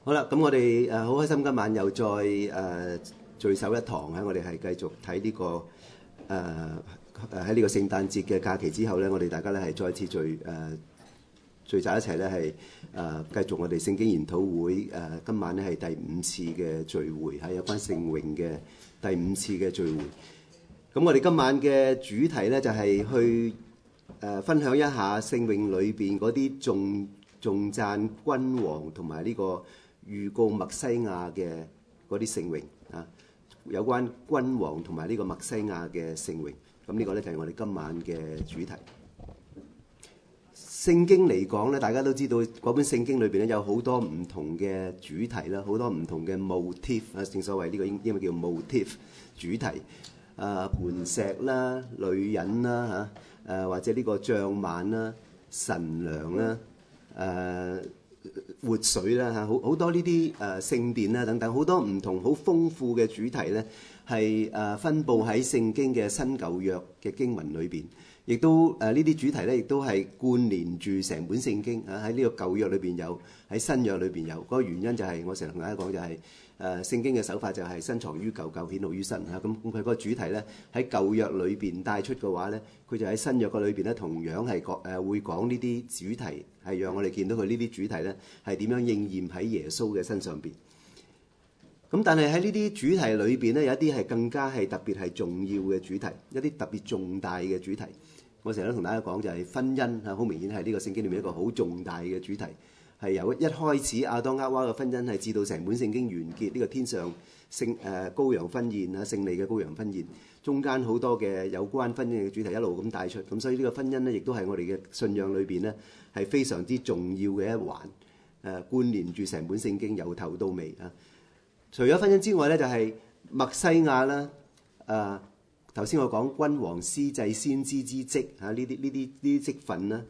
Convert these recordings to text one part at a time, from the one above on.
好啦，咁我哋好開心今晚又再聚首一堂我哋係繼續睇呢個喺呢個聖誕節嘅假期之後咧，我哋大家咧係再次聚集一齊咧係繼續我哋聖經研討會今晚咧係第5次嘅聚會，係有關聖詠嘅第5次嘅聚會。咁我哋今晚嘅主題咧就係去分享一下聖詠裏邊嗰啲頌讚君王同埋呢個預告默西亞嘅嗰啲聖詠有關君王同埋呢個默西亞嘅聖詠。咁呢個咧就係我哋今晚嘅主題。聖經嚟講咧，大家都知道嗰本聖經裏邊咧有好多唔同嘅主題啦，好多唔同嘅 motif 正所謂呢個英文叫 motif 主題磐石啦、女人啦或者呢個帳幔啦、神娘啦、活水啦好多呢啲聖殿啦等等，好多唔同好豐富嘅主題咧，係分佈喺聖經嘅新舊約嘅經文裏邊，亦都呢啲主題咧，亦都係貫連住成本聖經喺呢個舊約裏邊有，喺新約裏邊有。嗰個原因就係我成日同大家講就係聖經嘅手法就係深藏於舊，舊顯露於新咁佢嗰個主題咧喺舊約裏邊帶出嘅話咧，佢就喺新約個裏邊咧同樣係會講呢啲主題，係讓我哋見到佢呢啲主題咧係點樣應驗喺耶穌嘅身上邊。咁但係喺呢啲主題裏邊咧，有一啲係更加係特別係重要嘅主題，一啲特別重大嘅主題。我成日都同大家講就係婚姻好明顯係呢個聖經裏面一個好重大嘅主題，係由一開始亞當夏娃嘅婚姻係至到成本聖經完結呢個天上羔羊婚宴勝利嘅羔羊婚宴，中間好多嘅有關婚姻嘅主題一路咁帶出。咁所以呢個婚姻咧，亦都係我哋嘅信仰裏邊咧係非常之重要嘅一環，貫連住成本聖經由頭到尾除咗婚姻之外咧，就係默西亞啦。頭先我講君王、司祭、先知之職呢啲職份啦，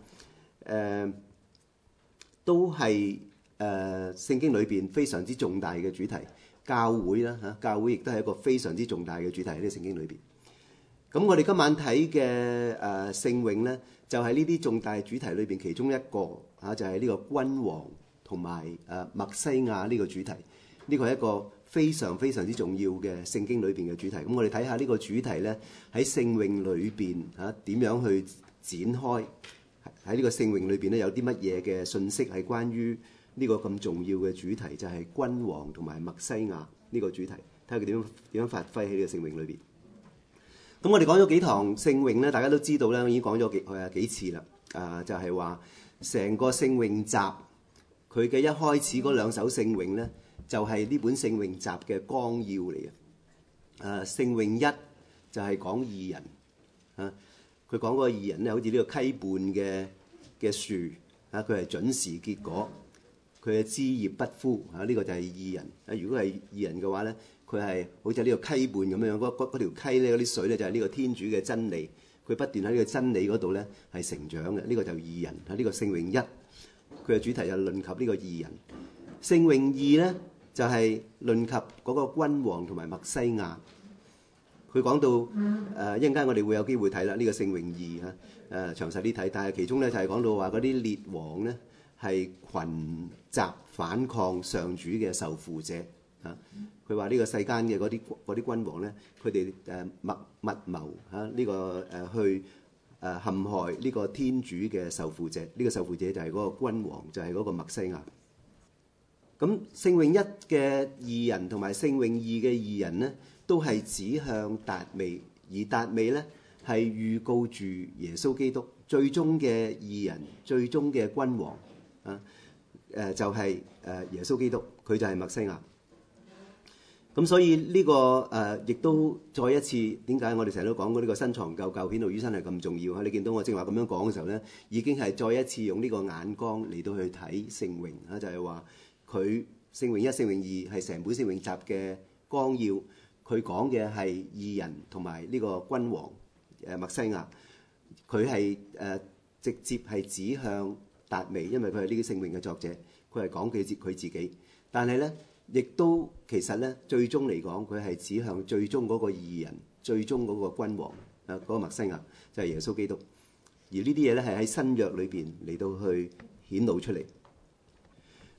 都係聖經裏邊非常之重大嘅主題。教會啦教會亦都係一個非常之重大嘅主題喺呢個聖經裏邊。咁我哋今晚睇嘅聖詠咧，就係呢啲重大主題裏邊其中一個就係呢個君王同埋默西亞呢個主題。呢個係一個非常非常之重要嘅聖經裏邊嘅主題。咁我哋睇下呢個主題咧喺聖詠裏邊點樣去展開，喺呢個聖詠裏邊咧有啲乜嘢嘅信息係關於呢個咁重要嘅主題，就係君王同埋默西亞呢個主題，睇下佢點樣發揮喺呢個聖詠裏邊。咁我哋講咗幾堂聖詠咧，大家都知道咧，我已經講咗幾次啦。就係話成個聖詠集佢嘅一開始嗰兩首聖詠咧，就係呢本聖詠集嘅綱要嚟嘅。聖詠一就係講義人佢講嗰個義人咧，好似呢個溪畔嘅樹佢係準時結果，佢嘅枝葉不枯呢個就係義人。如果係義人嘅話咧，佢係好似呢個溪畔咁樣，嗰條溪咧嗰啲水咧就係呢個天主嘅真理，佢不斷喺呢個真理嗰度咧係成長嘅。呢個就係義人呢個聖詠一，佢嘅主題就論及呢個義人。聖詠二咧就係論及嗰個君王同埋默西亞。佢講到一陣間我哋會有機會睇啦，呢個聖詠二詳細啲睇。但係其中咧就係講到話嗰啲列王咧係群集反抗上主嘅受傅者佢話呢個世間嘅嗰啲君王咧，佢哋密謀呢個去陷害呢個天主嘅受傅者。呢個受傅者就係嗰個君王，就係嗰個默西亞。咁聖詠一嘅義人同埋聖詠二嘅義人咧，都係指向達味，而達味咧係預告住耶穌基督最終嘅義人、最終嘅君王就係耶穌基督，佢就係默西亞。咁所以呢個亦都再一次，點解我哋成日都講過呢個新藏舊，舊顯露於新係咁重要？你見到我正話咁樣講嘅時候咧，已經係再一次用呢個眼光嚟到去睇聖詠就係話佢聖詠一、聖詠二係成本聖詠集嘅綱要，佢講嘅係義人同埋呢個君王默西亞，佢係直接係指向達味，因為佢係呢啲聖詠嘅作者，佢係講佢自己。但係咧，亦都其實咧，最終嚟講，佢係指向最終嗰個義人，最終嗰個君王嗰個默西亞就係耶穌基督。而呢啲嘢咧係喺新約裏邊嚟到去顯露出嚟。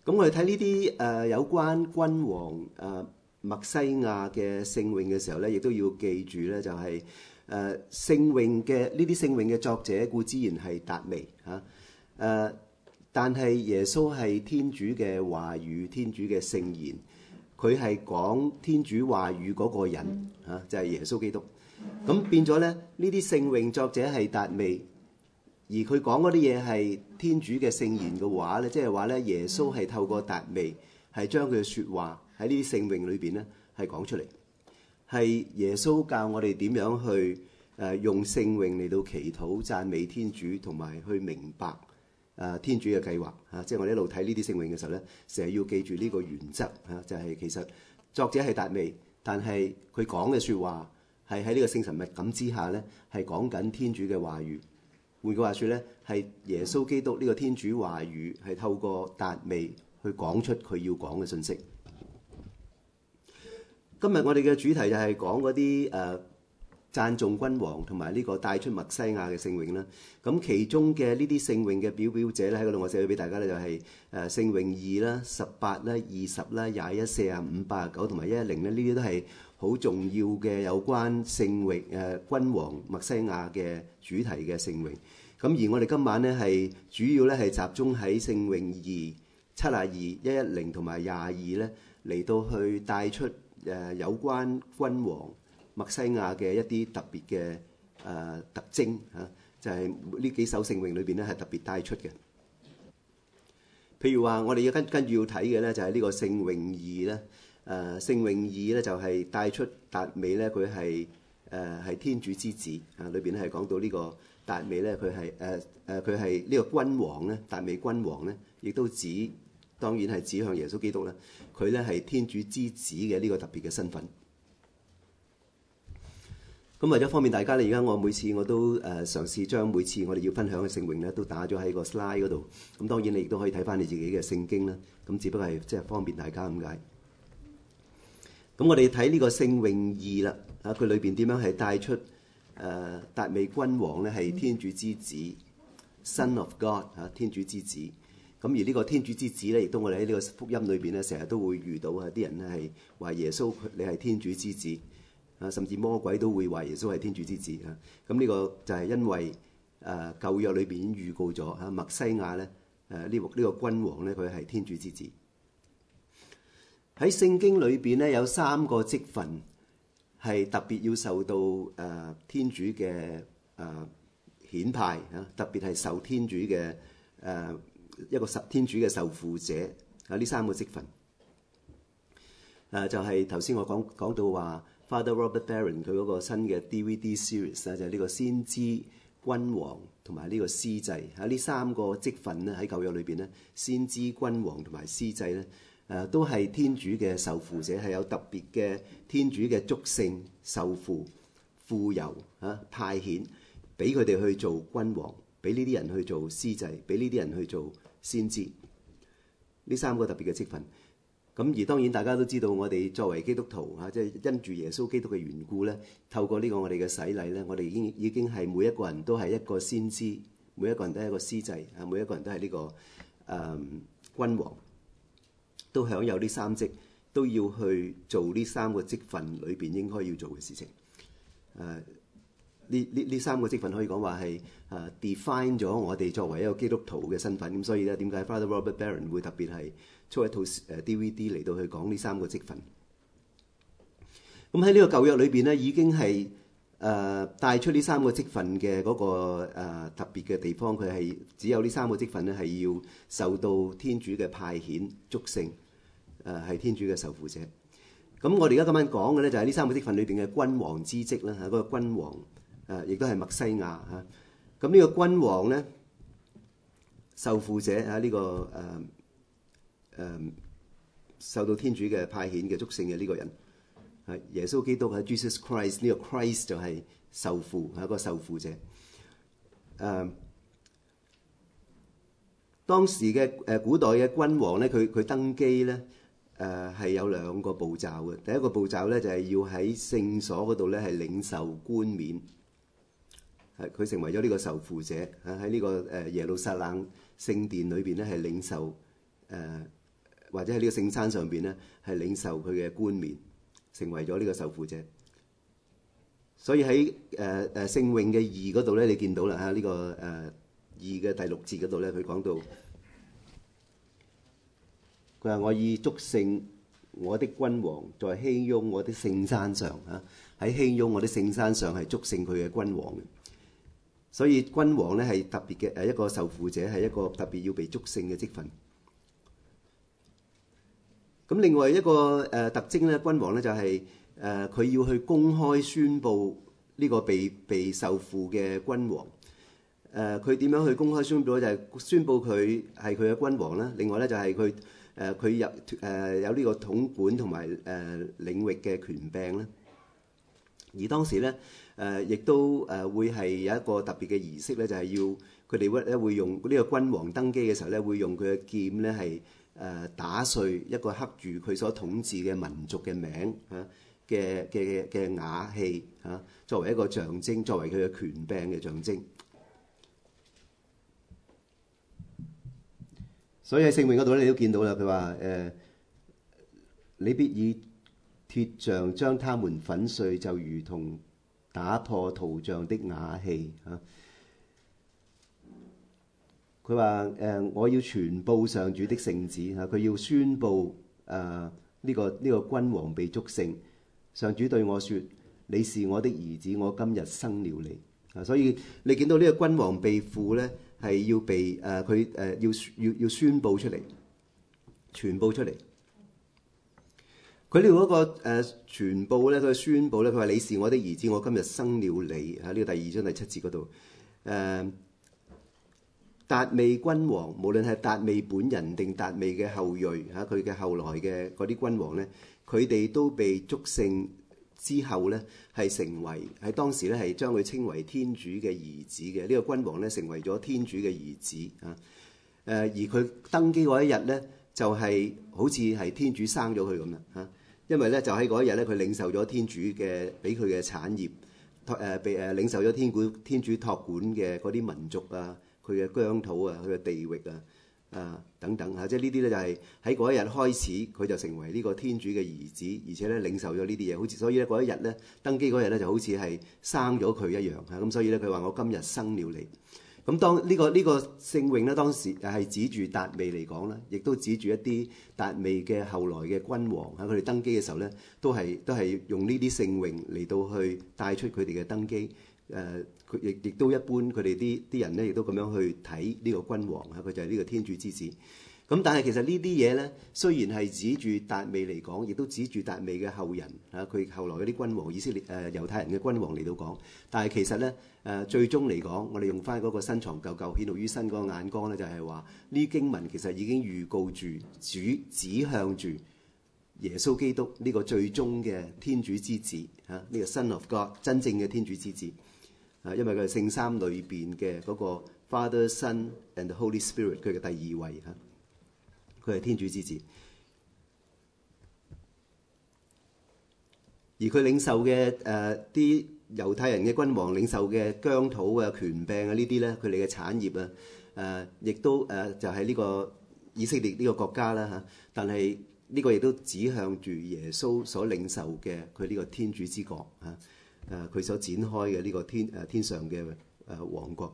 咁我哋睇呢啲有關君王默西亞嘅聖詠嘅時候咧，亦都要記住咧，就係聖詠嘅呢啲聖詠嘅作者固之然係達味嚇，但係耶穌係天主嘅話語，天主嘅聖言，佢係講天主話語嗰個人嚇，就係耶穌基督。咁變咗咧，呢啲聖詠作者係達味，而佢講嗰啲嘢係天主嘅聖言嘅話咧，即係話咧，耶穌係透過達味係將佢嘅説話喺呢啲聖詠裏邊咧係講出嚟，係耶穌教我哋點樣去用聖詠嚟到祈禱讚美天主，同埋去明白天主嘅計劃嚇。即係我哋一路睇呢啲聖詠嘅時候咧，成日要記住呢個原則嚇，就係其實作者係達味，但係佢講嘅説話係喺呢個聖神密感之下咧，係講緊天主嘅話語。換句話說咧，係耶穌基督呢個天主話語係透過達味去講出佢要講嘅信息。今日我哋嘅主題就係講嗰啲讚頌君王同埋呢個帶出默西亞嘅聖詠啦。咁其中嘅呢啲聖詠嘅表者咧，喺嗰度我寫咗俾大家咧，就係聖詠2啦、18啦、20啦、21、45、89同埋110咧，呢啲都係好重要嘅有關聖詠君王默西亞嘅主題嘅聖詠。咁而我哋今晚咧係主要咧係集中喺聖詠2、72、110同埋22咧嚟到去帶出有關君王默西亞嘅一啲特別嘅特徵嚇，就係呢幾首聖詠裏邊咧係特別帶出嘅。譬如話，我哋要跟住要睇嘅咧就係呢個聖詠2咧。聖詠2咧就係帶出達味咧，佢係天主之子啊。裏邊咧係講到呢個達味咧，佢係呢個君王咧，達味君王咧，亦都當然係指向耶穌基督啦。佢咧係天主之子嘅呢個特別嘅身份。咁為咗方便大家咧，而家我每次我都嘗試將每次我哋要分享嘅聖詠咧都打咗喺個 slide 嗰度。咁當然你亦都可以睇翻你自己嘅聖經啦。咁只不過係即係方便大家咁解。咁我哋睇呢個聖詠2啦，佢裏邊點樣係帶出達味君王咧係天主之子 ，Son of God 天主之子。咁而呢個天主之子咧，亦都我哋喺呢個福音裏邊咧，成日都會遇到啲人咧係話耶穌你係天主之子甚至魔鬼都會話耶穌係天主之子啊。咁呢個就係因為舊約裏邊已經預告咗默西亞咧呢個君王咧佢係天主之子。喺聖經裏邊咧有3個職分係特別要受到天主嘅顯派特別係受天主嘅一個天主嘅受傅者呢3個職分就係頭先我講到話 Father Robert Barron 佢嗰個新嘅 DVD series 就係呢個先知君王同埋呢個司祭呢3個職分咧喺舊約裏邊咧，先知君王同埋司祭咧都係天主嘅受傅者，係有特別嘅天主嘅祝聖受傅傅油派遣俾佢哋去做君王，俾呢啲人去做司祭，俾呢啲人去做先知。呢3個特別嘅職分。咁而當然大家都知道，我哋作為基督徒即係因住耶穌基督嘅緣故咧，透過呢個我哋嘅洗禮咧，我哋已經係每一個人都係一個先知，每一個人都係一個司祭每一個人都係呢個君王。都享有呢3職，都要去做呢3個職份裏邊應該要做嘅事情。呢3個職份可以講話係define 咗我哋作為一個基督徒嘅身份。咁所以咧，點解 Father Robert Barron 會特別係出一套DVD 嚟到去講呢3個職份？咁喺呢個舊約裏邊咧，已經係帶出呢3個職份嘅嗰個特別嘅地方，佢係只有呢3個職份咧係要受到天主嘅派遣祝聖，係天主嘅受傅者。咁我哋而家咁樣講嘅咧，就係呢3個職份裏邊嘅君王之職啦，嗰個君王亦都係默西亞嚇。咁呢個君王咧，受傅者呢個受到天主嘅派遣嘅祝聖嘅呢個人。耶穌基督喺 Jesus Christ， 呢個 Christ 就係受傅，係一個受傅者。當時嘅古代嘅君王咧，佢登基咧係有2個步驟嘅。第一個步驟咧就係要喺聖所嗰度咧係領受冠冕，佢成為咗呢個受傅者喺呢個耶路撒冷聖殿裏邊咧係領受或者喺呢個聖山上邊咧係領受佢嘅冠冕，成為咗呢個受傅者。所以喺聖詠嘅2嗰度咧，你見到啦嚇，呢個2嘅第6節嗰度咧，佢講到佢話：我以祝聖我的君王在熙雍我的聖山上嚇，喺熙雍我的聖山上係祝聖佢嘅君王嘅。所以君王咧係特別嘅一個受傅者，係一個特別要被祝聖嘅職分。咁另外一個特徵咧，君王咧就係佢要去公開宣佈呢個被受傅嘅君王。佢點樣去公開宣佈咧？就係宣佈佢係佢嘅君王啦。另外咧就係佢有呢個統管同埋領域嘅權柄啦。而當時咧亦都會係有一個特別嘅儀式咧，就係要佢哋咧會用呢個君王登基嘅時候咧，會用佢嘅劍咧係打碎一個刻住佢所統治嘅民族嘅名嘅瓦器嚇，作為一個象徵，作為佢嘅權柄嘅象徵。所以喺聖詠嗰度咧，你都見到啦。佢話你必以鐵杖將他們粉碎，就如同打破陶匠的瓦器嚇。佢話我要傳報上主的聖旨嚇，佢要宣佈呢個君王被祝聖。上主對我說：你是我的兒子，我今日生了你。所以你見到呢個君王被傅咧，係要被要宣佈出嚟，傳報出嚟。佢呢度嗰個傳報咧，佢宣佈咧，佢話你是我的兒子，我今日生了你。喺呢個第2章第7節嗰度，達味君王，無論係達味本人定達味嘅後裔嚇，佢嘅後來嘅嗰啲君王咧，佢哋都被祝聖之後咧，係成為喺當時咧係將佢稱為天主嘅兒子嘅呢個君王咧，成為咗天主嘅兒子啊。而佢登基嗰一日咧，就係好似係天主生咗佢咁啦嚇，因為咧就喺嗰一日咧，佢領受咗天主嘅俾佢嘅產業，被領受咗天主託管嘅嗰啲民族啊。佢嘅疆土啊，佢嘅地域啊，等等嚇，即係呢啲咧就係喺嗰一日開始，佢就成為呢個天主嘅兒子，而且咧領受咗呢啲嘢，好似所以咧嗰一日咧登基嗰日咧就好似係生咗佢一樣嚇，咁所以咧佢話我今日生了你。咁當呢個聖詠咧，當時係指住達味嚟講啦，亦都指住一啲達味嘅後來嘅君王嚇，佢哋登基嘅時候咧，都係用呢啲聖詠嚟到去帶出佢哋嘅登基。佢亦都一般，佢哋啲人咧，亦都咁樣去睇呢個君王嚇，佢就係呢個天主之子。咁但係其實呢啲嘢咧，雖然係指住達味嚟講，亦都指住達味嘅後人嚇，佢後來嗰啲君王，以色列猶太人嘅君王嚟到講。但係其實咧最終嚟講，我哋用翻嗰個新藏舊舊顯露於新嗰個眼光咧，就係話呢經文其實已經預告住主指向住耶穌基督呢個最終嘅天主之子嚇，呢個 Son of God 真正嘅天主之子。因為佢係聖三裏邊嘅嗰個 Father、Son and Holy Spirit， 佢嘅第2位嚇，佢係天主之子。而佢領受嘅啲猶太人嘅君王領受嘅疆土啊、權柄啊呢啲咧，佢哋嘅產業啊，亦都就係呢個以色列呢個國家啦嚇。但係呢個亦都指向住耶穌所領受嘅佢呢個天主之國嚇。佢所展開嘅呢個天上嘅王國。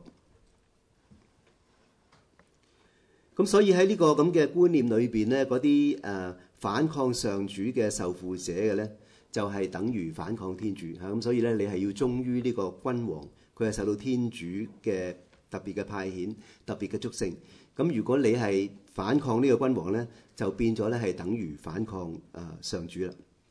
咁所以喺呢個咁嘅觀念裏邊咧，嗰啲反抗上主嘅受傅者嘅咧，就係等於反抗天主嚇。咁所以咧，你係要忠於呢個君王，佢係受到天主嘅特別嘅派遣、特別嘅祝聖。咁如果你係反抗呢個君王咧，就變咗咧係等於反抗上主啦。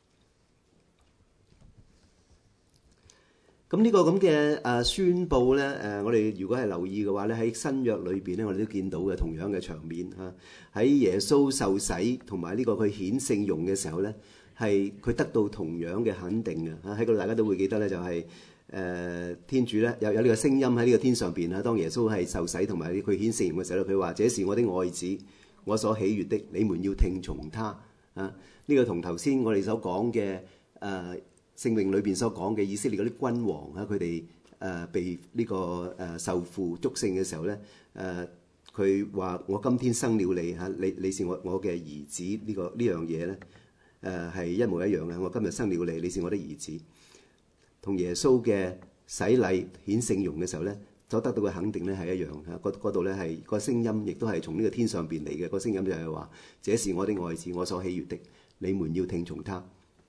咁呢個咁嘅宣佈咧，我哋如果係留意嘅話咧，喺新約裏邊咧，我哋都見到嘅同樣嘅場面嚇。喺耶穌受洗同埋呢個佢顯聖容嘅時候咧，係佢得到同樣嘅肯定嘅嚇。喺嗰度大家都會記得咧，就係天主咧有呢個聲音喺呢個天上邊嚇。當耶穌係受洗同埋佢顯聖容嘅時候咧，佢話：這是我的愛子，我所喜悅的，你們要聽從他啊！呢個同頭先我哋所講嘅聖詠裏邊所講嘅以色列嗰啲君王啊，佢哋被呢個受傅祝聖嘅時候咧， 佢話我今天生了你嚇，你是我嘅兒子呢樣嘢咧，係一模一樣嘅。我今日生了你，你是我的兒子，同耶穌嘅洗禮顯聖容嘅時候咧，所得到嘅肯定咧係一樣嚇。嗰度咧係個聲音，亦都係從呢個天上邊嚟嘅。個聲音就係話：這是我的愛子，我所喜悅的，你們要聽從他。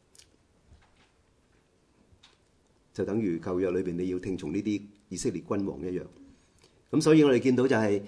就等於舊約裏邊你要聽從呢啲以色列君王一樣。咁所以我哋見到就係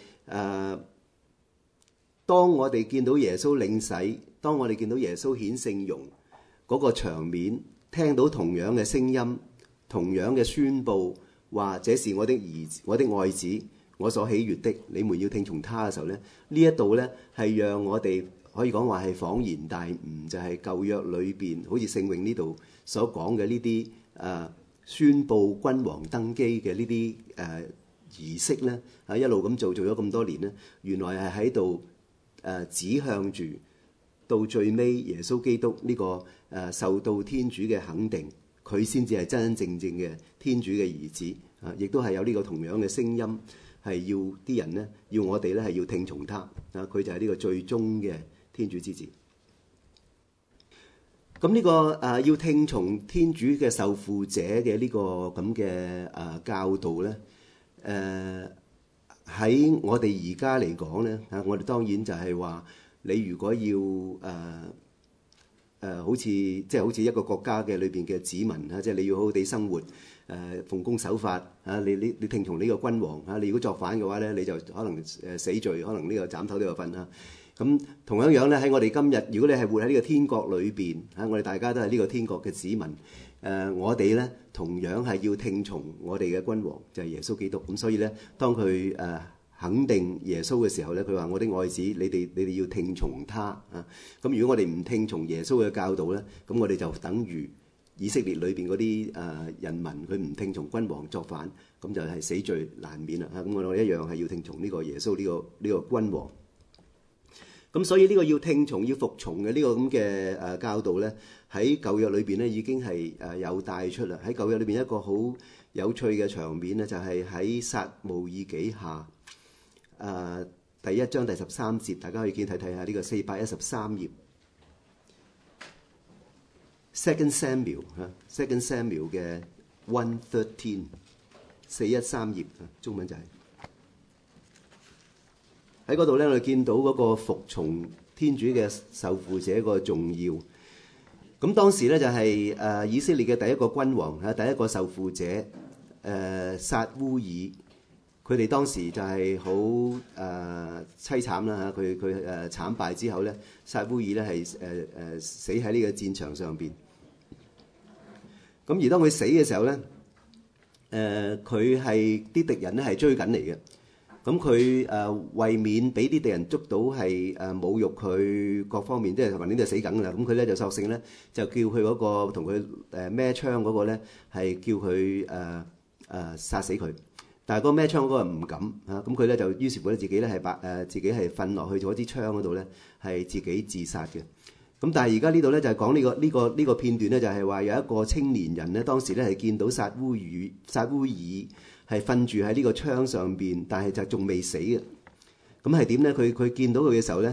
當我哋見到耶穌領洗，當我哋見到耶穌顯聖容嗰個場面，聽到同樣嘅聲音，同樣嘅宣佈，話這是我的兒子，我的愛子，我所喜悅的，你們要聽從他嘅時候咧，呢一度咧係讓我哋可以講話係恍然大悟，就係舊約裏邊好似聖詠呢度所講嘅呢啲宣佈君王登基嘅呢啲儀式咧，一路咁做咗咁多年咧，原來係喺度指向住到最尾耶穌基督呢個受到天主嘅肯定，佢先至係真真正正嘅天主嘅兒子啊！亦都係有呢個同樣嘅聲音，係要啲人咧，要我哋咧係要聽從他啊！佢就係呢個最終嘅天主之子。咁呢個要聽從天主嘅受傅者嘅呢個咁嘅教導咧，喺我哋而家嚟講咧，我哋當然就係話，你如果要好似一個國家嘅裏邊嘅子民啊，即係你要好好地生活，奉公守法啊，你聽從呢個君王啊，你如果作反嘅話咧，你就可能死罪，可能呢個斬頭都有份啊。咁同樣咧喺我哋今日，如果你係活喺呢個天國裏邊啊，我哋大家都係呢個天國嘅子民，我哋咧同樣係要聽從我哋嘅君王，就係耶穌基督。咁所以咧，當佢肯定耶穌嘅時候咧，佢話：我的愛子，你哋要聽從他啊！咁如果我哋唔聽從耶穌嘅教導咧，咁我哋就等於以色列裏邊嗰啲人民，佢唔聽從君王作反，咁就係死罪難免啦。咁我哋一樣係要聽從呢個耶穌呢個君王。咁所以呢個要聽從、要服從嘅呢個咁嘅教導咧，喺舊約裏邊咧已經係有帶出啦。喺舊約裏邊一個好有趣嘅場面咧，就係喺撒慕爾紀下第1章第13節，大家可以睇下呢個413頁。Second Samuel 嘅 113 413頁，中文就係。喺嗰度咧，我哋見到嗰個服從天主嘅受傅者個重要。咁當時咧就係以色列嘅第一個君王第一個受傅者撒烏爾，佢哋當時就係好凄慘啦嚇。佢慘敗之後咧，撒烏爾咧係死喺呢個戰場上邊。咁而當佢死嘅時候咧，佢係啲敵人咧係追緊嚟嘅。咁佢為免俾啲敵人捉到係侮辱佢各方面，即係橫掂都係死梗㗎啦。咁佢咧就索性咧就叫佢嗰個同佢孭槍嗰個咧係叫佢殺死佢。但係嗰個孭槍嗰個唔敢嚇，咁佢咧就於是乎咧自己咧係自己係瞓落去咗支槍嗰度咧係自己自殺嘅。咁但係而家呢度咧就係講呢個片段咧，就係話有一個青年人咧當時咧係見到撒烏爾係瞓住喺呢個槍上邊，但係就仲未死嘅。咁係點咧？佢見到佢嘅時候咧，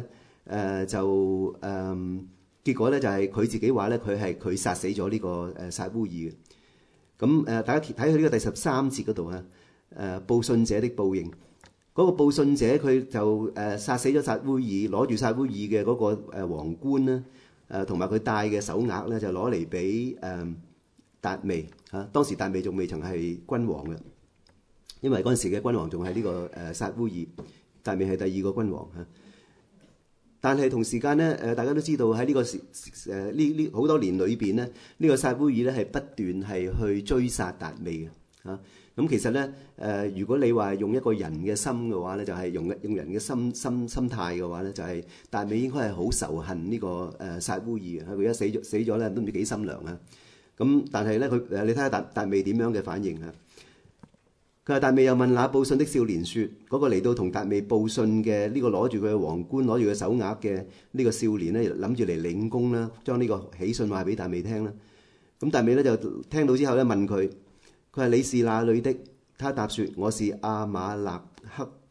結果咧就係佢自己話咧，佢殺死咗呢個撒烏爾嘅。咁大家睇佢呢個第13節嗰度啊，報信者的報應。嗰個報信者佢就殺死咗撒烏爾，攞住撒烏爾嘅嗰個皇冠咧，同埋佢戴嘅手鐲咧，就攞嚟俾達味嚇。當時達味仲未曾係君王嘅。因為嗰陣時嘅君王仲係呢個撒烏爾，達味係第二個君王嚇。但係同時間咧，大家都知道喺呢個呢好多年裏邊咧，呢個撒烏爾咧係不斷係去追殺達味嘅嚇。咁其實咧如果你話用一個人嘅心嘅話咧，就係用人嘅心態嘅話咧，就係達味應該係好仇恨呢個撒烏爾嘅。佢而家死咗咧，都唔知幾心涼啊。咁但係咧你睇下達味點樣嘅反應啊？佢話：達味又問那報信的少年說，嗰個嚟到同達味報信嘅呢個攞住佢嘅皇冠、攞住佢手鐲嘅呢個少年咧，諗住嚟領功啦，將呢個喜訊話俾達味聽啦。咁達味咧就聽到之後咧問佢話：你是哪裏的？他答說：我是亞瑪肋克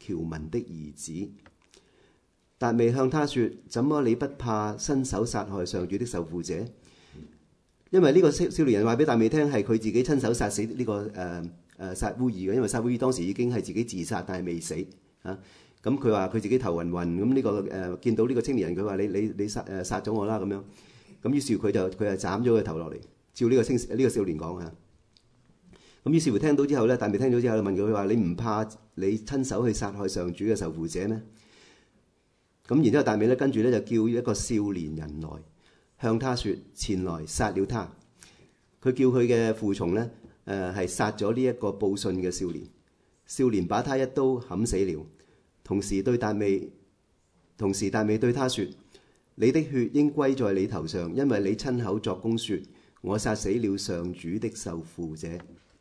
僑民的兒子。達味向他說：怎麼你不怕伸手殺害上主的受傅者？因為呢個少年人話俾達味聽，係佢自己親手殺死呢個撒烏耳嘅，因為撒烏耳當時已經係自己自殺，但係未死嚇。咁佢話佢自己頭暈暈，咁呢個見到呢個青年人，佢話你殺咗我啦咁樣。咁於是佢就斬咗佢頭落嚟，照呢個少年講嚇。咁於是乎聽到之後咧，達味聽到之後就問佢話：你唔怕你親手去殺害上主嘅受傅者咩？咁然之後達味咧跟住咧就叫一個少年人來，向他說：前來殺了他。佢叫佢嘅父從咧係殺咗呢一個報信嘅少年。少年把他一刀砍死了。同時達味對他說：你的血應歸在你頭上，因為你親口作供說，我殺死了上主的受傅者。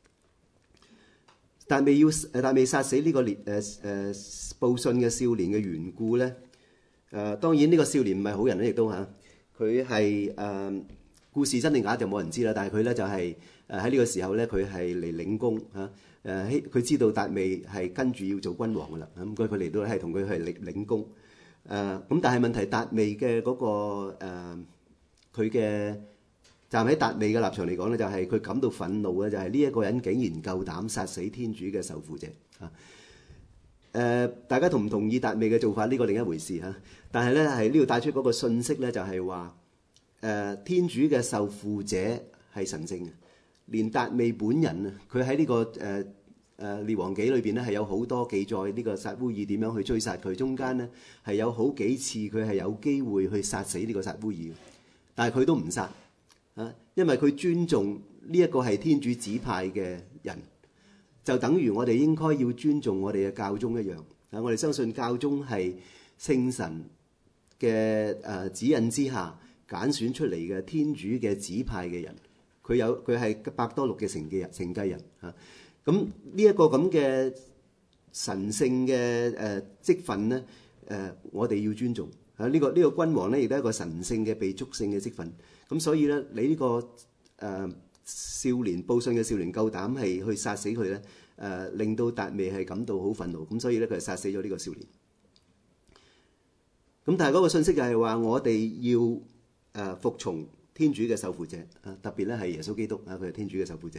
達味殺死呢個報信嘅少年嘅緣故咧，當然呢個少年唔係好人咧，亦都嚇佢係故事真定假就冇人知啦。但係佢咧就係喺呢個時候咧，佢係嚟領功嚇。佢知道達味係跟住要做君王噶啦，咁佢嚟到係同佢係領功。咁但係問題達味嘅嗰個佢嘅站喺達味嘅立場嚟講咧，就係佢感到憤怒嘅，就係呢一個人竟然夠膽殺死天主嘅受傅者嚇。大家同唔同意達味嘅做法？呢個另一回事嚇。但係咧係呢度帶出嗰個信息咧，就係話天主嘅受傅者係神聖嘅。連達味本人啊，佢喺呢個列王紀裏邊咧係有好多記載呢個撒烏耳點樣去追殺佢，中間咧係有好幾次佢係有機會去殺死呢個撒烏耳，但係佢都唔殺啊，因為佢尊重呢一個係天主指派嘅人，就等於我哋應該要尊重我哋嘅教宗一樣啊。我哋相信教宗係聖神嘅指引之下揀選出嚟嘅天主嘅指派嘅人。佢係伯多祿嘅承繼人嚇，咁呢一個咁嘅神聖嘅職分咧，我哋要尊重嚇。呢個君王咧，亦都係一個神聖嘅被祝聖嘅職分。咁所以咧，你呢個少年報信嘅少年夠膽係去殺死佢咧，令到達味係感到好憤怒。咁所以咧，佢係殺死咗呢個少年。咁但係嗰個信息就係話，我哋要服從天主嘅受傅者啊，特別咧係耶穌基督啊，佢係天主嘅受傅者。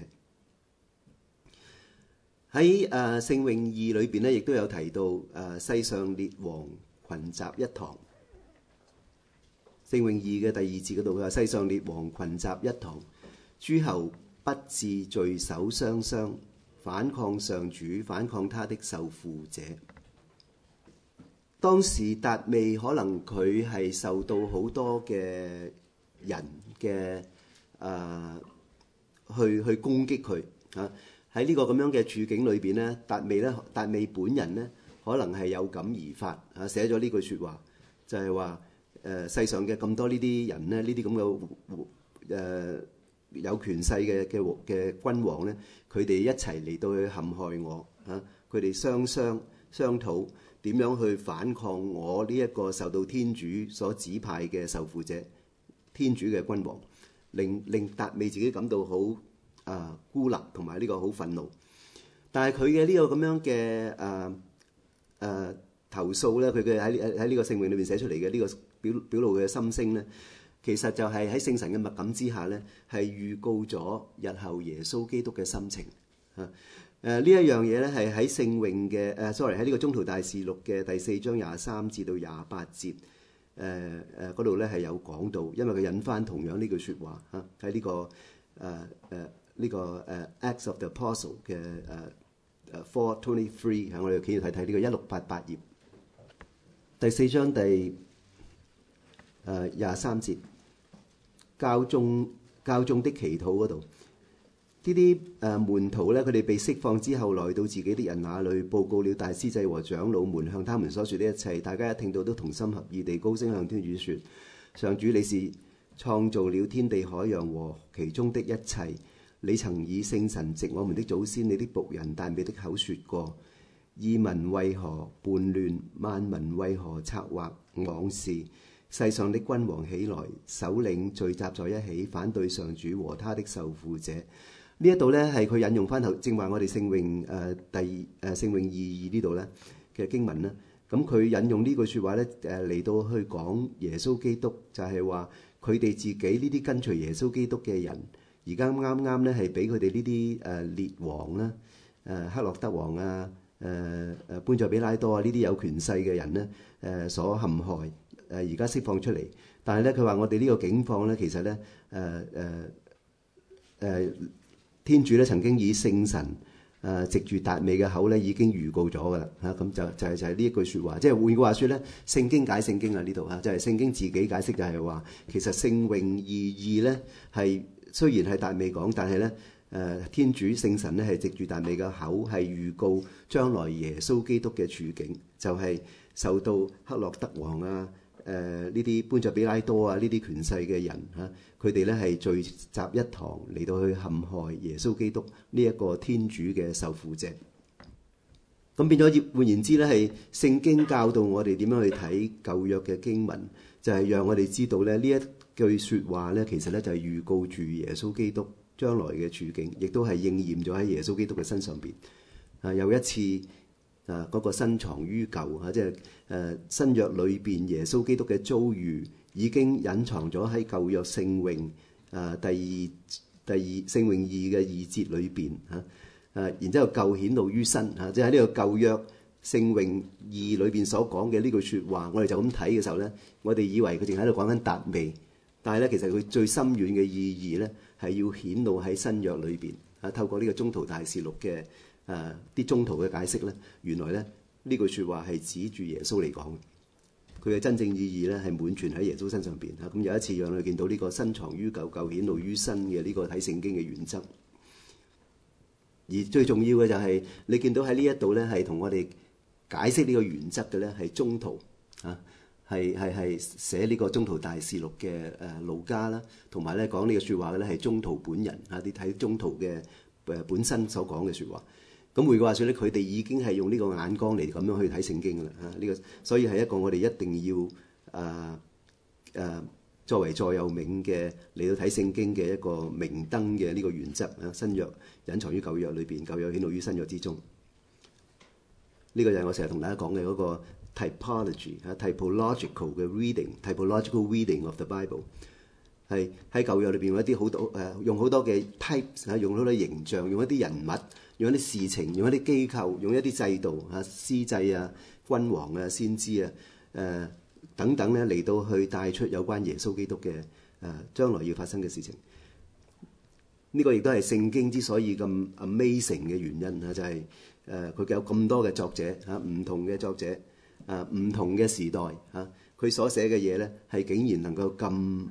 喺聖詠二裏邊咧，亦都有提到世上列王群集一堂。聖詠二嘅第2節嗰度，佢話：世上列王群集一堂，諸侯不自聚首相商，反抗上主，反抗他的受傅者。當時達味可能佢係受到好多嘅人嘅去攻擊佢啊！喺呢個咁樣嘅處境裏邊咧，達味本人咧，可能係有感而發啊，寫咗呢句説話，就係話世上嘅咁多呢啲人咧，呢啲咁嘅有權勢嘅君王咧，佢哋一齊嚟到去陷害我啊！佢哋商討點樣去反抗我呢一個受到天主所指派嘅受傅者，天主嘅君王，令達味自己感到好孤立同埋呢個好憤怒。但係佢嘅呢個咁樣嘅投訴咧，佢嘅喺呢個聖詠裏面寫出嚟嘅呢個表露佢嘅心聲咧，其實就係喺聖神嘅默感之下咧，係預告咗日後耶穌基督嘅心情啊。呢一樣嘢咧係喺聖詠嘅喺呢個宗徒大事錄嘅第4章23至到28節嗰度咧係有講到，因為佢引翻同樣呢句説話嚇喺呢個Acts of the Apostle 嘅4:23嚇，我哋企要睇睇呢個1688頁第4章第23節教眾的祈禱嗰度。呢啲門徒咧，佢哋被釋放之後，來到自己的人那裏，報告了大司祭和長老們向他們所說的一切。大家一聽到都同心合意地高聲向天主說：上主，你是創造了天地海洋和其中的一切。你曾以聖神藉我們的祖先你的僕人達味的口說過：異民為何叛亂？萬民為何策劃妄事？世上的君王起來，首領聚集在一起，反對上主和他的受傅者。呢一度咧係佢引用翻頭正話我哋聖詠聖詠2呢度咧， 嘅經文啦。咁佢引用呢句説話咧，嚟到去講耶穌基督，就係話佢哋自己呢啲跟隨耶穌基督嘅人，而家啱啱咧係俾佢哋呢啲列王啦、黑落德王啊、班佐比拉多啊呢啲有權勢嘅人咧所陷害，而家釋放出嚟。但係咧，佢話我哋呢個境況咧，其實咧天主咧曾經以聖神藉住達味嘅口咧已經預告咗㗎啦嚇，咁就係呢一句説話，即係換句話説咧，聖經解聖經啊呢度嚇，就係聖經自己解釋就係話，其實聖詠2:2咧係雖然係達味講，但係咧天主聖神咧係藉住達味嘅口係預告將來耶穌基督嘅處境，就係受到黑落德王啊。呢啲班佐比拉多啊，呢啲權勢嘅人嚇，佢哋咧係聚集一堂嚟到去陷害耶穌基督呢一個天主嘅受傅者。咁變咗換言之咧，係聖經教導我哋點樣去睇舊約嘅經文，就係讓我哋知道咧呢一句説話咧，其實咧就係預告住耶穌基督將來嘅處境，亦都係應驗咗喺耶穌基督嘅身上邊。有一次。嗰個新藏於舊即係新約裏邊耶穌基督嘅遭遇已經隱藏咗喺舊約聖詠第二聖詠2嘅2節裏邊然之後舊顯露於新即係呢個舊約聖詠2裏邊所講嘅呢句説話，我哋就咁睇嘅時候咧，我哋以為佢淨喺度講緊達味，但係咧其實佢最深遠嘅意義咧係要顯露喺新約裏邊透過呢個宗徒大事錄嘅。啲中途嘅解釋咧，原來咧呢句説話係指住耶穌嚟講，佢嘅真正意義咧係滿全喺耶穌身上邊嚇。咁有一次讓我哋見到呢個新藏於舊，舊顯露於新嘅呢個睇聖經嘅原則。而最重要嘅就係你見到喺呢一度咧係同我哋解釋呢個原則嘅咧係中途係寫呢個宗徒大事錄嘅路加啦，同埋咧講呢個説話嘅咧係宗徒本人你睇宗徒嘅本身所講嘅説話。咁換句話說咧，佢哋已經係用呢個眼光嚟咁樣去睇聖經㗎啦呢個，所以係一個我哋一定要作為座右銘嘅嚟到睇聖經嘅一個明燈嘅呢個原則新約隱藏於舊約裏邊，舊約顯露於新約之中。呢個就係我成日同大家講嘅嗰個 typological 嘅 reading，typological reading of the Bible。係喺舊約裏邊有一啲好多用好多嘅 types 用好多形象，用一啲人物，用一啲事情，用一啲機構，用一啲制度司祭啊、君王啊、先知啊等等咧嚟到去帶出有關耶穌基督嘅將來要發生嘅事情。呢個亦都係聖經之所以咁 amazing 嘅原因就係佢有咁多嘅作者唔同嘅作者唔同嘅時代佢所寫嘅嘢咧係竟然能夠咁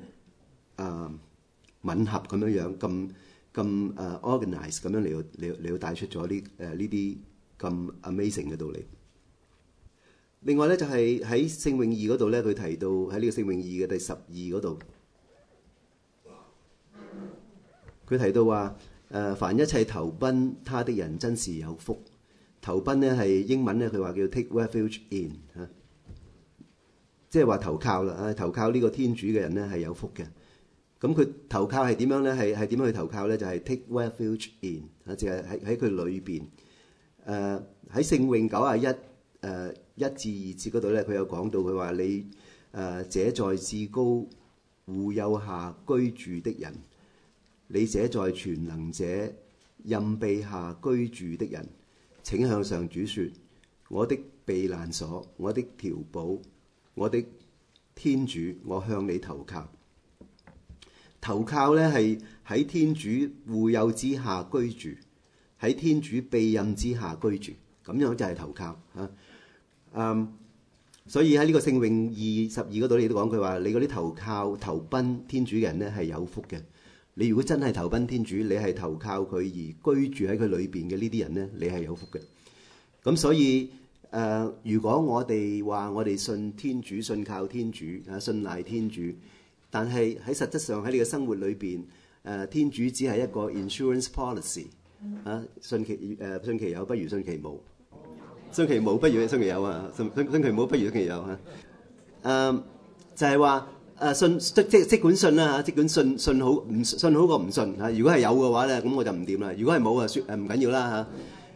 吻合咁樣咁organize 咁樣嚟到帶出咗呢啲咁 amazing 嘅道理。另外咧就係喺聖詠2嗰度咧，佢提到喺呢個聖詠2嘅第12嗰度，佢提到話凡一切投奔他的人真是有福。投奔咧係英文咧，佢話叫 take refuge in 即係話投靠啦投靠呢個天主嘅人咧係有福嘅。咁佢投靠係點樣咧？係點樣去投靠咧？就係 take refuge in 就係喺佢裏邊。喺聖詠91 1至2節嗰度咧，佢有講到佢話你這在至高護佑下居住的人，你這在全能者蔭庇下居住的人，請向上主說：我的避難所，我的調補，我的天主，我向你投靠。投靠咧係喺天主護佑之下居住，喺天主庇蔭之下居住，咁樣就係投靠所以喺呢個聖詠2 12嗰度，你都講佢話：你嗰啲投奔天主嘅人咧係有福嘅。你如果真係投奔天主，你係投靠佢而居住喺佢裏邊嘅呢啲人咧，你係有福嘅。咁所以如果我哋話我哋信天主、信靠天主信賴天主。但係喺實質上喺你嘅生活裏邊，天主只係一個 insurance policy 信其有不如信其無，信其無不如信其有信其無不如信其有就係話信即管信啦即管信好唔信好過唔信如果係有嘅話咧，咁我就唔掂啦；如果係冇啊，唔緊要啦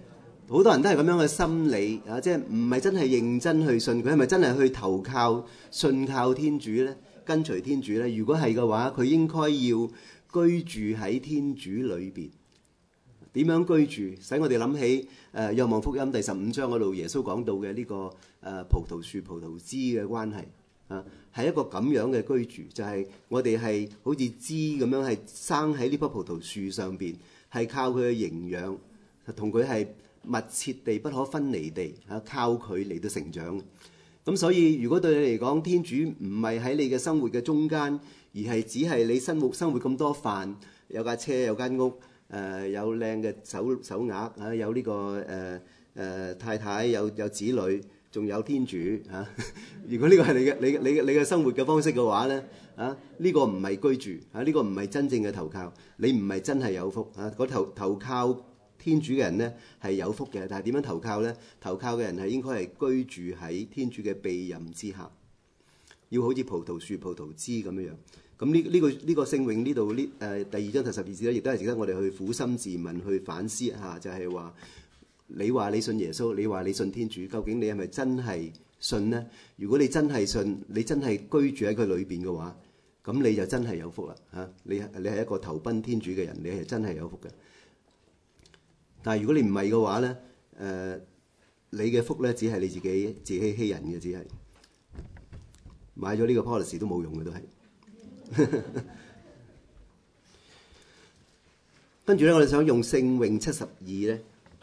好多人都係咁樣嘅心理啊，即係唔係真係認真去信佢，係咪真係去投靠、信靠天主呢？跟隨天主呢？如果係嘅話，佢應該要居住喺天主裏邊。點樣居住？使我哋諗起《若望福音》第15章嗰度耶穌講到嘅呢個葡萄樹、葡萄枝嘅關係啊，係一個咁樣嘅居住，就係我哋係好似枝咁樣，係生喺呢棵葡萄樹上邊，係靠佢嘅營養，同佢係密切地、不可分離地靠佢嚟到成長。咁所以，如果對你嚟講，天主唔係喺你嘅生活嘅中間，而係只係你生活咁多飯，有架車，有間屋。有靚嘅手額啊，有呢個太太，有子女，仲有天主啊。如果呢個係你嘅生活嘅方式嘅話咧，呢個唔係居住啊，呢個唔係真正嘅投靠，你唔係真係有福啊。投靠天主嘅人咧係有福嘅，但係點樣投靠咧？投靠嘅人係應該係居住喺天主嘅庇蔭之下，要好似葡萄樹、葡萄枝咁樣樣。咁呢個聖詠呢度第2章第12節咧，亦都係值得我哋去苦心自問，去反思一下，就係話你話你信耶穌，你話你信天主，究竟你係咪真係信呢？如果你真係信，你真係居住喺佢裏邊嘅話，咁你就真係有福啦嚇！你係一個投奔天主嘅人，你係真係有福嘅。但係如果你唔係嘅話咧，你嘅福咧只係你自己欺人嘅，只係買咗呢個 policy 都冇用嘅，都係。跟住咧，我哋想用聖詠72咧，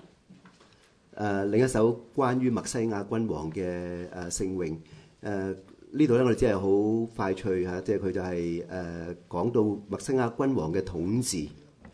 另一首關於默西亞君王嘅聖詠。呢度咧，我哋只係好快脆嚇，即係佢就係講到默西亞君王嘅統治。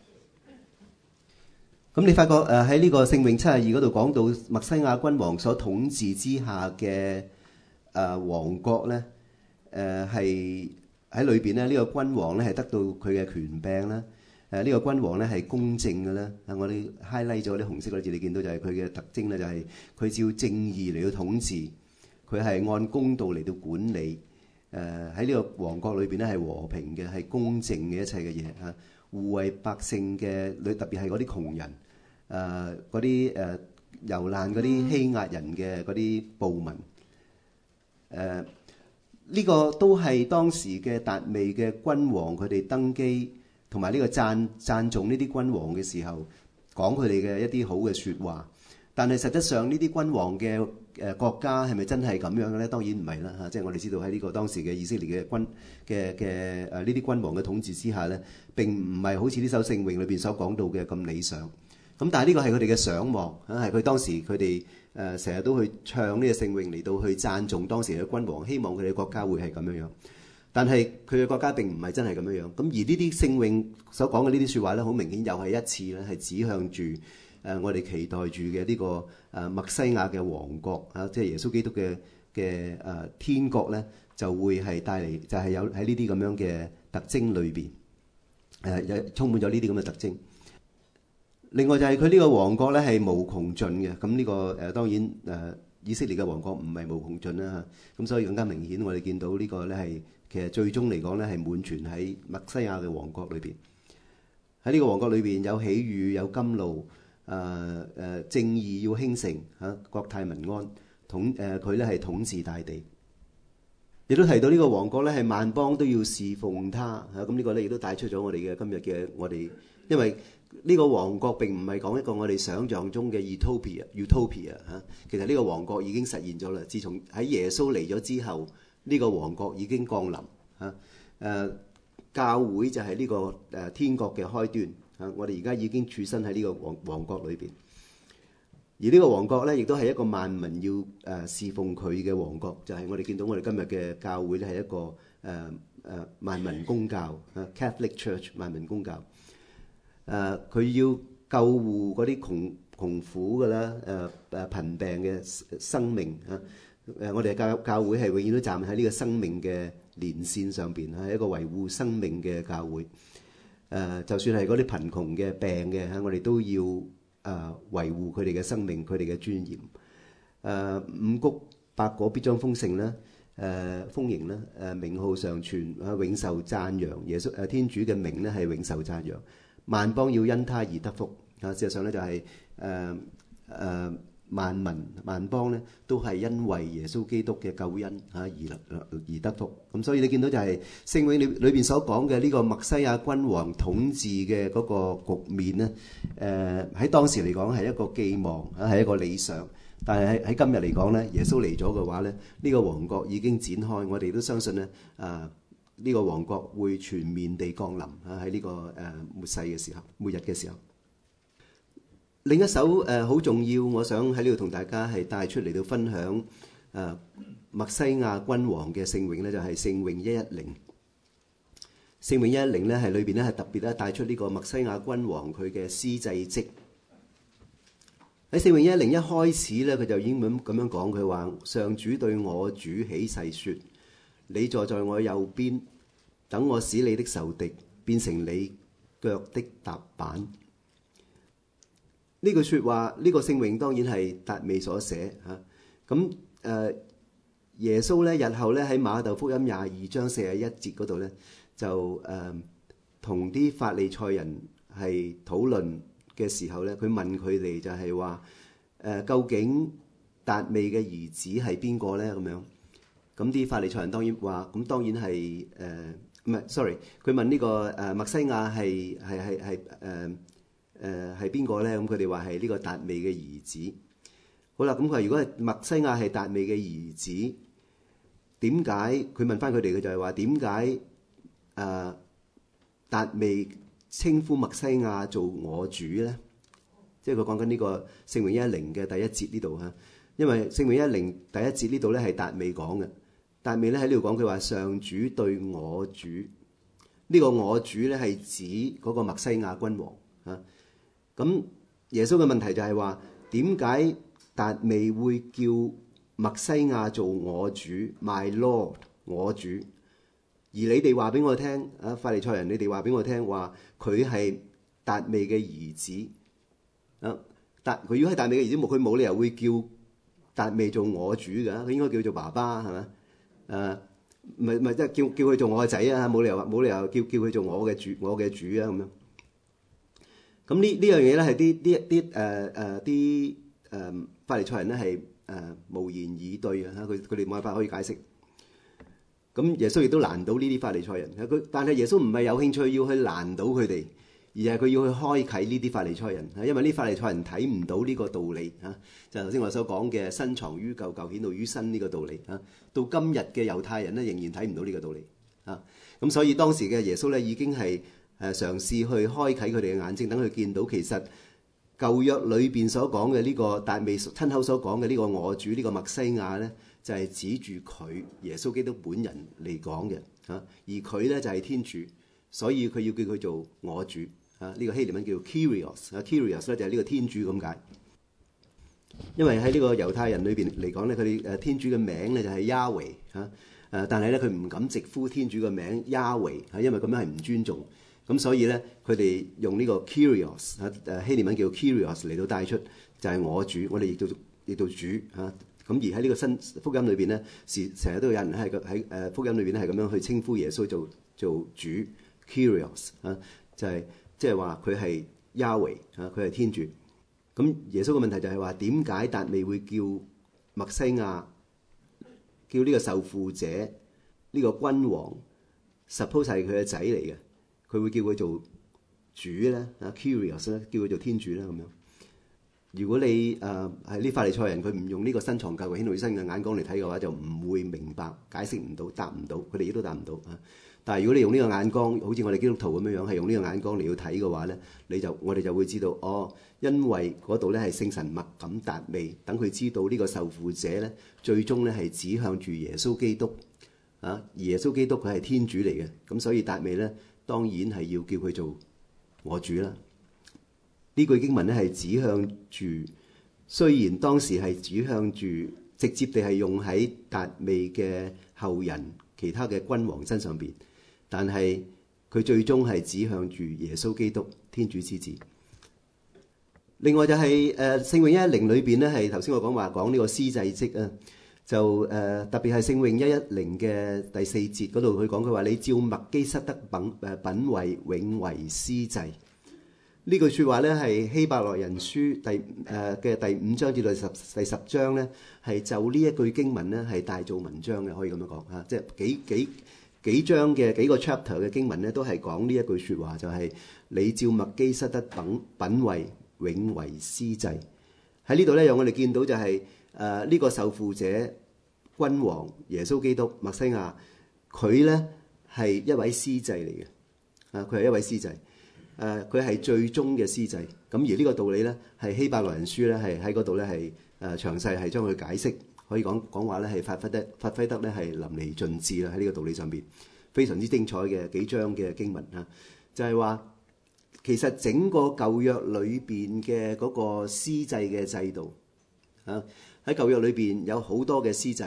咁你發覺喺呢個聖詠72嗰度講到默西亞君王所統治之下嘅王國咧，係。喺裏邊咧，呢個君王咧係得到佢嘅權柄啦。呢個君王咧係公正嘅啦。我哋 highlight 咗啲紅色嗰啲字，你見到就係佢嘅特徵咧，就係佢照正義嚟到統治，佢係按公道嚟到管理。喺呢個王國裏邊咧係和平嘅，係公正嘅一切嘅嘢嚇，護衛百姓嘅，特別係嗰啲窮人，嗰啲遊難嗰啲欺壓人嘅嗰啲暴民，呢個都係當時嘅達味嘅君王，佢哋登基同埋呢個讚頌呢啲君王嘅時候，講佢哋嘅一啲好嘅説話。但係實質上呢啲君王嘅國家係咪真係咁樣嘅咧？當然唔係啦嚇，即係我哋知道喺呢個當時嘅以色列嘅呢啲君王嘅統治之下咧，並唔係好似呢首聖詠裏邊所講到嘅咁理想。咁但係呢個係佢哋嘅想望，係佢當時佢哋成日都去唱呢個聖詠嚟到去讚頌當時嘅君王，希望佢哋嘅國家會係咁樣樣。但係佢嘅國家並唔係真係咁樣樣。咁而呢啲聖詠所講嘅呢啲説話咧，好明顯又係一次咧係指向住我哋期待住嘅呢個默西亞嘅王國啊，即係耶穌基督嘅天國咧，就會係帶嚟就係有喺呢啲咁樣嘅特徵裏邊有充滿咗呢啲咁嘅特徵。另外就係佢呢個王國咧係無窮盡嘅，咁呢個當然以色列嘅王國唔係無窮盡啦嚇，咁所以更加明顯我哋見到呢個咧係其實最終嚟講咧係滿全喺默西亞嘅王國裏邊。喺呢個王國裏邊有喜悅有甘露，正義要興盛嚇，國泰民安，佢咧係統治大地。亦都提到呢個王國咧係萬邦都要侍奉他嚇，咁呢個咧亦都帶出咗我哋嘅今日嘅我哋，因為呢個王國並唔係講一個我哋想象中嘅 utopia 嚇，其實呢個王國已經實現咗啦。自從喺耶穌嚟咗之後，呢個王國已經降臨嚇。教會就係呢個天國嘅開端嚇。我哋而家已經處身喺呢個王國裏邊，而呢個王國咧亦都係一個萬民要侍奉佢嘅王國，就係我哋見到我哋今日嘅教會咧係一個萬民公教 Catholic Church 萬民公教。佢要救護嗰啲窮苦嘅啦，貧病嘅生命啊！我哋教會係永遠都站喺呢個生命嘅連線上邊，係一個維護生命嘅教會。就算係嗰啲貧窮嘅病嘅嚇，我哋都要維護佢哋嘅生命，佢哋嘅尊嚴。五穀百果必將豐盛啦，豐盈啦，名號常傳，永受讚揚。耶穌天主嘅名咧係永受讚揚。萬邦要因他而得福啊！事實上咧就係萬民萬邦咧，都係因為耶穌基督嘅救恩而得福。咁所以你見到就係聖經裏邊所講嘅呢個默西亞君王統治嘅嗰個局面咧，喺當時嚟講係一個寄望係一個理想。但係喺今日嚟講咧，耶穌嚟咗嘅話咧，呢個王國已經展開，我哋都相信咧，呢個王國會全面地降臨喺呢個末世嘅時候、末日嘅時候。另一首好重要，我想喺呢度同大家係帶出嚟到分享默西亞君王嘅聖詠咧，就係聖詠110。聖詠110咧係裏邊咧係特別咧帶出呢個默西亞君王佢嘅司祭職。喺聖詠110一開始咧，佢就已經咁樣講，佢話上主對我主起誓說：你坐在我右邊，等我使你的仇敵變成你腳的踏板。呢句説話，呢個聖詠當然係達味所寫嚇。咁耶穌咧日後咧喺馬竇福音22章41節嗰度咧，就同啲法利賽人係討論嘅時候咧，佢問佢哋就係話究竟達味嘅兒子係邊個咧？咁樣咁啲法利賽人當然話，咁當然係唔係，sorry，佢問呢個默西亞係邊個咧？咁佢哋話係呢個達味嘅兒子。好啦，咁佢話如果係默西亞係達味嘅兒子，點解佢問翻佢哋嘅就係話點解達味稱呼默西亞做我主咧？即係佢講緊呢個聖詠110嘅第一節呢度嚇，因為聖詠110第一節呢度咧係達味講嘅。達味咧喺呢度講佢話上主對我主，呢個我主咧係指嗰個默西亞君王嚇。咁耶穌嘅問題就係話點解達味會叫默西亞做我主 ，My Lord， 我主，而你哋話俾我聽法利賽人，你哋話俾我聽話佢係達味嘅兒子佢如果係達味嘅兒子，佢冇理由會叫達味做我主㗎，佢應該叫做爸爸係咪？唔係即係叫佢做我嘅仔啊！冇理由叫佢做我嘅主啊咁樣。咁呢樣嘢咧係啲法利賽人咧係無言以對啊！佢哋冇辦法可以解釋。咁耶穌亦都難倒呢啲法利賽人。但係耶穌唔係有興趣要去難倒佢哋，而係佢要去開啟呢啲法利賽人。因為呢啲法利賽人睇唔到呢個道理嚇，就頭先我所講嘅新藏於舊，舊顯露於新呢個道理嚇。到今日嘅猶太人咧，仍然睇唔到呢個道理嚇。咁所以當時嘅耶穌咧已經係嘗試去開啟佢哋嘅眼睛，等佢見到其實舊約裏邊所講嘅呢個達味親口所講嘅呢個我主呢個默西亞咧，就係指住佢耶穌基督本人嚟講嘅嚇。而佢咧就係天主，所以佢要叫佢做我主嚇。呢個希臘文叫 Kyrios，Kyrios 咧就係呢個天主咁解。因為喺呢個猶太人裏邊嚟講咧，佢哋天主嘅名咧就係 Yahweh 嚇。但係咧佢唔敢直呼天主嘅名 Yahweh 嚇，因為咁樣係唔尊重。咁所以咧，佢哋用呢個 Kyrios 希臘文叫 Kyrios 嚟到帶出就係我主，我哋亦到主嚇。咁而喺呢個新福音裏邊咧，成日都有人喺福音裏邊咧係咁樣去稱呼耶穌做主 Kyrios 嚇，就係即係話佢係 Yahweh 嚇，佢係天主。咁耶穌嘅問題就係話點解達味會叫默西亞叫呢個受傅者呢個君王 suppose 係佢嘅仔嚟嘅？佢會叫佢做主咧，Kyrios 咧，叫佢做天主咧咁樣。如果你係啲法利賽人，佢唔用呢個新藏舊嘅顯露於新嘅眼光嚟睇嘅話，就唔會明白、解釋唔到、答唔到，佢哋亦都答唔到啊。但係如果你用呢個眼光，好似我哋基督徒咁樣樣，係用呢個眼光嚟要睇嘅話咧，我哋就會知道哦，因為嗰度咧係聖神默感達味，等佢知道呢個受傅者咧，最終咧係指向住耶穌基督啊。耶穌基督佢係天主嚟嘅，咁所以達味咧。當然係要叫佢做我主啦。呢句經文咧係指向住，雖然當時係指向住，直接地係用喺達味嘅後人、其他嘅君王身上邊，但係佢最終係指向住耶穌基督天主之子。另外就係聖詠110裏邊咧，係頭先我講呢個司祭職啊。就特別係聖詠110嘅第4節嗰度，佢講佢話：你照麥基瑟德品位永為司祭。呢呢句説話咧係希伯來人書嘅第5章至到第10章咧，係就呢一句經文咧係大做文章嘅，可以咁樣講嚇，即係幾章嘅幾個 chapter 嘅經文咧，都係講呢一句説話，就係你照麥基洗德品位永為司祭。喺呢度咧，讓我哋見到就係呢個受傅者君王耶穌基督默西亞，佢咧係一位司祭嚟嘅，佢係一位司祭。佢係最終嘅司祭，咁而呢個道理咧，係希伯來人書咧係喺嗰度咧係詳細係將佢解釋，可以講話咧係發揮得咧係淋漓盡致啦。喺呢個道理上邊，非常之精彩嘅幾章嘅經文啊，就係話其實整個舊約裏邊嘅嗰個司祭嘅制度啊，喺舊約裏邊有好多嘅司祭，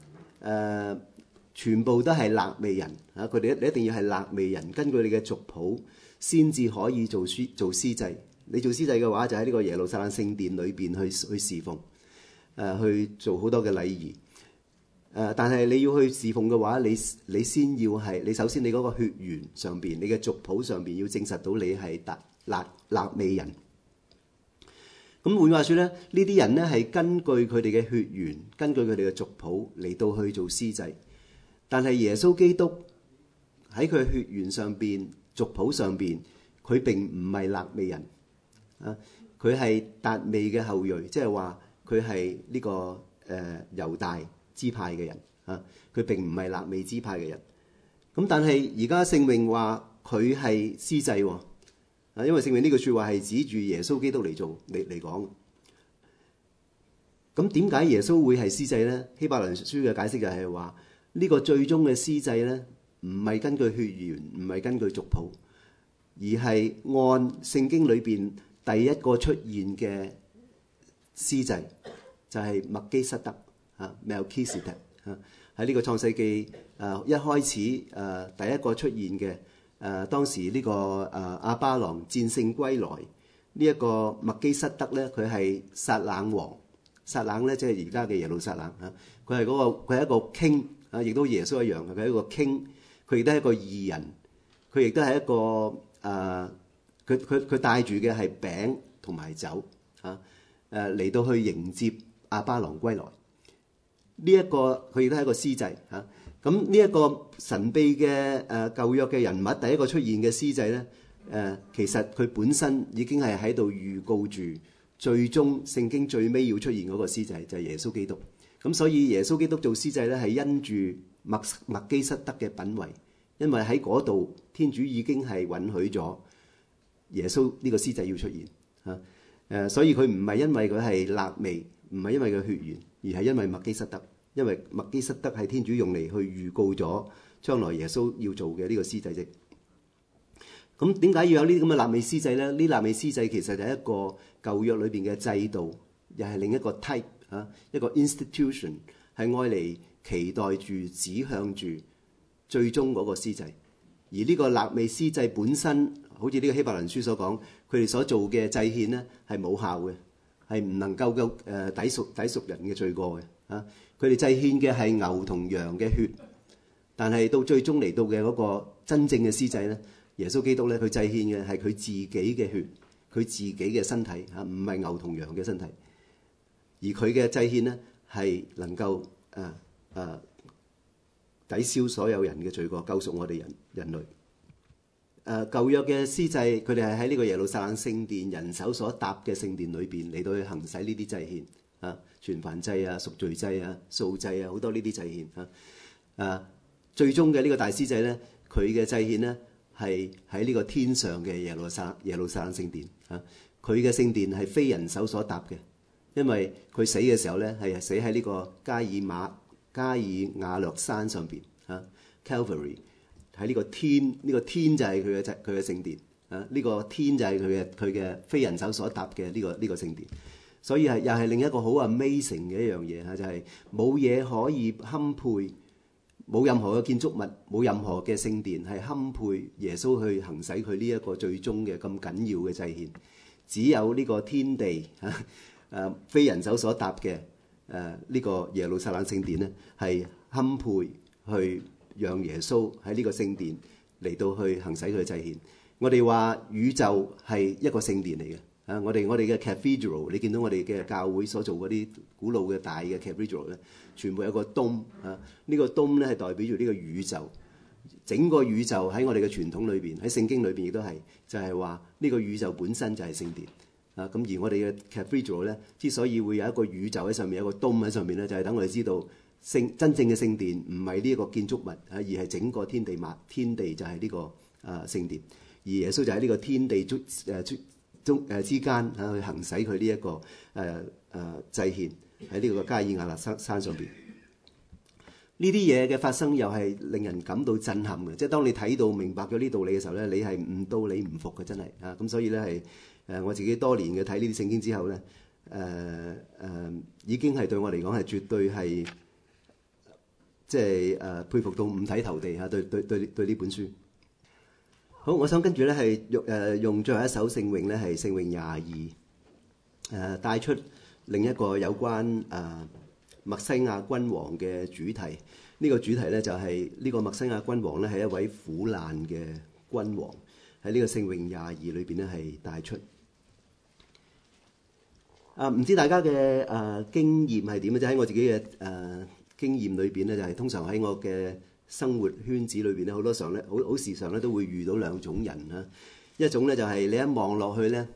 全部都係肋未人啊，佢哋一定要係肋未人，根據你嘅族譜，先至可以做司祭。你做司祭嘅話，就喺呢個耶路撒冷聖殿裏邊去侍奉，去做好多嘅禮儀。但係你要去侍奉嘅話，你先要係你首先你嗰個血緣上邊，你嘅族譜上邊要證實到你係肋未人。咁換句話說咧，呢啲人咧係根據佢哋嘅血緣，根據佢哋嘅族譜嚟到去做司祭。但係耶穌基督喺佢血緣上邊、族譜上邊，佢並唔係肋未人啊，佢係達味嘅後裔，即係話佢係呢個猶大支派嘅人啊，佢並唔係肋未支派嘅人。咁但係而家聖詠話佢係司祭喎，因為聖詠呢句説話係指住耶穌基督嚟講。咁點解耶穌會係司祭咧？希伯來書嘅解釋就係話呢個最終嘅司祭咧，唔係根據血緣，唔係根據族譜，而係按聖經裏邊第一個出現嘅司祭，就係麥基洗德啊 Melchizedek 啊，喺呢個創世記一開始第一個出現嘅當時呢個亞巴郎戰勝歸來呢一個麥基洗德咧，佢係撒冷王，撒冷咧即係而家嘅耶路撒冷啊，佢係一個 king 啊，亦都耶穌一樣嘅，佢係一個 king， 佢亦都係一個義人，佢亦都係一個佢帶住嘅係餅同埋酒啊，嚟到去迎接亞巴郎歸來。呢一個佢亦都係一個司祭嚇。咁呢一個神秘嘅舊約嘅人物，第一個出現嘅司祭咧，其實佢本身已經係喺度預告住最終聖經最尾要出現嗰個司祭就係耶穌基督。咁所以耶穌基督做司祭咧，係因住麥基洗德嘅品位，因為喺嗰度天主已經係允許咗耶穌呢個司祭要出現嚇。所以佢唔係因為佢係肋未，唔係因為佢血緣，而係因為麥基洗德，因為麥基洗德係天主用嚟去預告咗將來耶穌要做嘅呢個司祭啫。咁點解要有呢啲咁嘅肋未司祭咧？呢肋未司祭其實就係一個舊約裏邊嘅制度，又係另一個 type 嚇，一個 institution 係愛嚟期待住、指向住最終嗰個司祭。而呢個肋未司祭本身，好似呢個希伯來書所講，佢哋所做嘅祭獻咧係冇效嘅，係唔能夠抵贖人嘅罪過嘅嚇。佢哋祭獻嘅係牛同羊嘅血，但係到最終嚟到嘅嗰個真正嘅司祭咧，耶穌基督咧，佢祭獻嘅係佢自己嘅血，佢自己嘅身體嚇，唔係牛同羊嘅身體。而佢嘅祭獻咧係能夠抵消所有人嘅罪過，救贖我哋人類。舊約嘅司祭，佢哋係喺呢個耶路撒冷聖殿人手所搭嘅聖殿裏邊嚟到去行使呢啲祭獻啊，全燔祭啊、贖罪祭啊、素祭啊，好多呢啲祭獻啊。最終嘅呢個大司祭咧，佢嘅祭獻咧係喺呢個天上嘅耶路撒冷聖殿啊。佢嘅聖殿係非人手所搭嘅，因為佢死嘅時候咧係死喺呢個加爾瓦略山上邊啊 Calvary。喺呢個天就係佢嘅聖殿啊！呢個天就係佢嘅非人手所搭嘅呢個聖殿，所以又係另一個好 amazing 嘅一樣嘢嚇，就係冇嘢可以堪配，冇任何嘅建築物，冇任何嘅聖殿係堪配耶穌去行使佢呢一個最終嘅咁緊要嘅祭獻。只有呢個天地非人手所搭嘅呢個耶路撒冷聖殿咧，係堪配去讓耶穌喺呢個聖殿嚟到去行使佢嘅祭獻。 我哋話宇宙係一個聖殿嚟嘅。我哋嘅 cathedral， 你見到我哋嘅教會所做嗰啲古老嘅大嘅 cathedral 咧，全部有個 dome 呢個 dome 咧係代表住呢個宇宙，整個宇宙喺我哋嘅傳統裏邊，喺聖經裏邊亦都係，就係話呢個宇宙本身就係聖殿咁而我哋嘅 cathedral 咧，之所以會有一個宇宙喺上面，有個 dome 喺上面咧，就係等我哋知道真正嘅聖殿唔係呢一個建築物而係整個天地天地就係呢個聖殿，而耶穌就喺呢個天地之間去行使佢呢一個祭獻喺呢個加爾亞納山上邊。呢啲嘢嘅發生又係令人感到震撼嘅，即係當你睇到明白咗呢道理嘅時候咧，你係悟到你唔服嘅，真係咁所以咧係我自己多年嘅睇呢啲聖經之後咧，已經係對我嚟講係絕對係即係佩服到五體投地對呢本書。好，我想跟住咧係用最後一首聖詠咧，係聖詠22，帶出另一個有關默西亞君王嘅主題。呢個主題咧就係呢個默西亞君王咧係一位苦難嘅君王，喺呢個聖詠22裏邊咧係帶出。唔知大家嘅經驗係點嘅？即係喺我自己嘅經驗裏邊咧，就係通常喺我嘅生活圈子裏邊咧，好多時候咧，好時常咧都會遇到兩種人啦。一種咧就係你一望落去咧，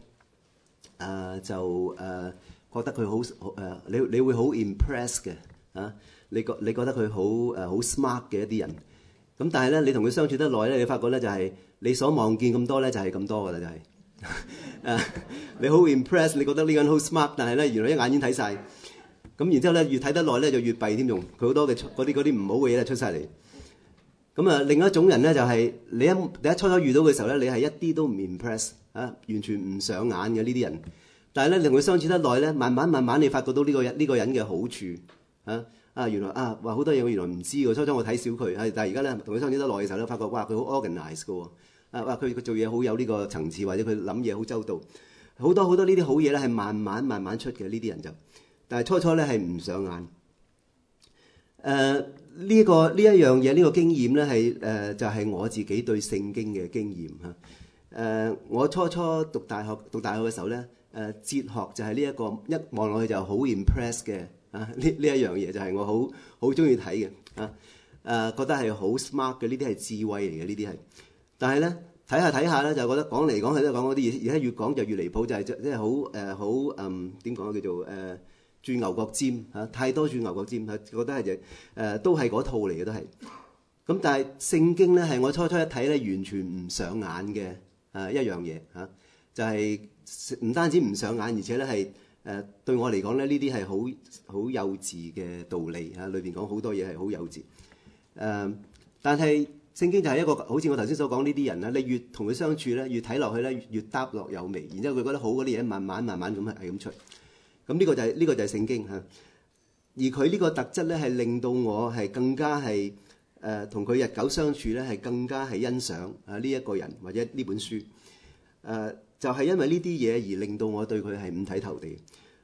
覺得佢好你會好 impress 嘅你覺得佢好 smart 嘅一啲人。咁但係咧，你同佢相處得耐咧，你發覺咧就係你所望見咁多咧，就係咁多噶啦，就係你好 impress， 你覺得呢個人好 smart， 但係咧原來一眼已經睇晒。咁然之後咧，越睇得耐咧就越弊添，用佢好多嘅嗰啲唔好嘅嘢咧出晒嚟。咁另一種人咧就係你一初遇到嘅時候咧，你係一啲都唔 impress 完全唔上眼嘅呢啲人。但係咧，同佢相處得耐咧，慢慢你發覺到呢個人嘅好處原來話好多嘢我原來唔知喎。初我睇小佢，但係而家咧同佢相處得耐嘅時候咧，發覺哇佢好 organize 嘅喎，哇佢做嘢好有呢個層次，或者佢諗嘢好周到，好多呢啲好嘢咧係慢慢出嘅呢啲人就，但係初咧係唔上眼。呢一樣嘢，呢個經驗咧係就係我自己對聖經嘅經驗。我初讀大學嘅時候咧，哲學就係呢一個一望落去就好 impress 嘅呢一樣嘢，就係我好中意睇嘅覺得係好 smart 嘅，呢啲係智慧嚟嘅，呢啲係。但係咧睇下咧，就覺得講嚟講去都係講嗰啲嘢，而家越講就越離譜，就係即係好點講叫做鑽牛角尖太多鑽牛角尖覺得係都係嗰套嚟嘅都係。咁但係聖經咧係我初一睇咧完全唔上眼嘅一樣嘢就係唔單止唔上眼，而且咧係對我嚟講咧呢啲係好幼稚嘅道理裏邊講好多嘢係好幼稚。但係聖經就係一個好似我頭先所講呢啲人啦，你越同佢相處咧，越睇落去咧越搭落有味，然之後佢覺得好嗰啲嘢慢慢咁係咁出。咁呢個就係聖經而佢呢個特質咧係令到我係更加係同佢日久相處咧係更加係欣賞呢一個人或者呢本書。就係因為呢啲嘢而令到我對佢係五體投地。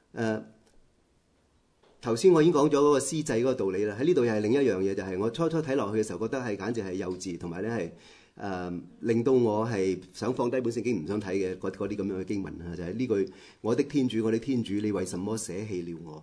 頭先我已經講咗嗰個司祭嗰個道理啦，喺呢度又係另一樣嘢，就係我初睇落去嘅時候覺得係簡直係幼稚，同埋咧係令到我係想放低本聖經唔想睇嘅嗰啲咁樣嘅經文就係呢句：我的天主，我的天主，你為什麼捨棄了我？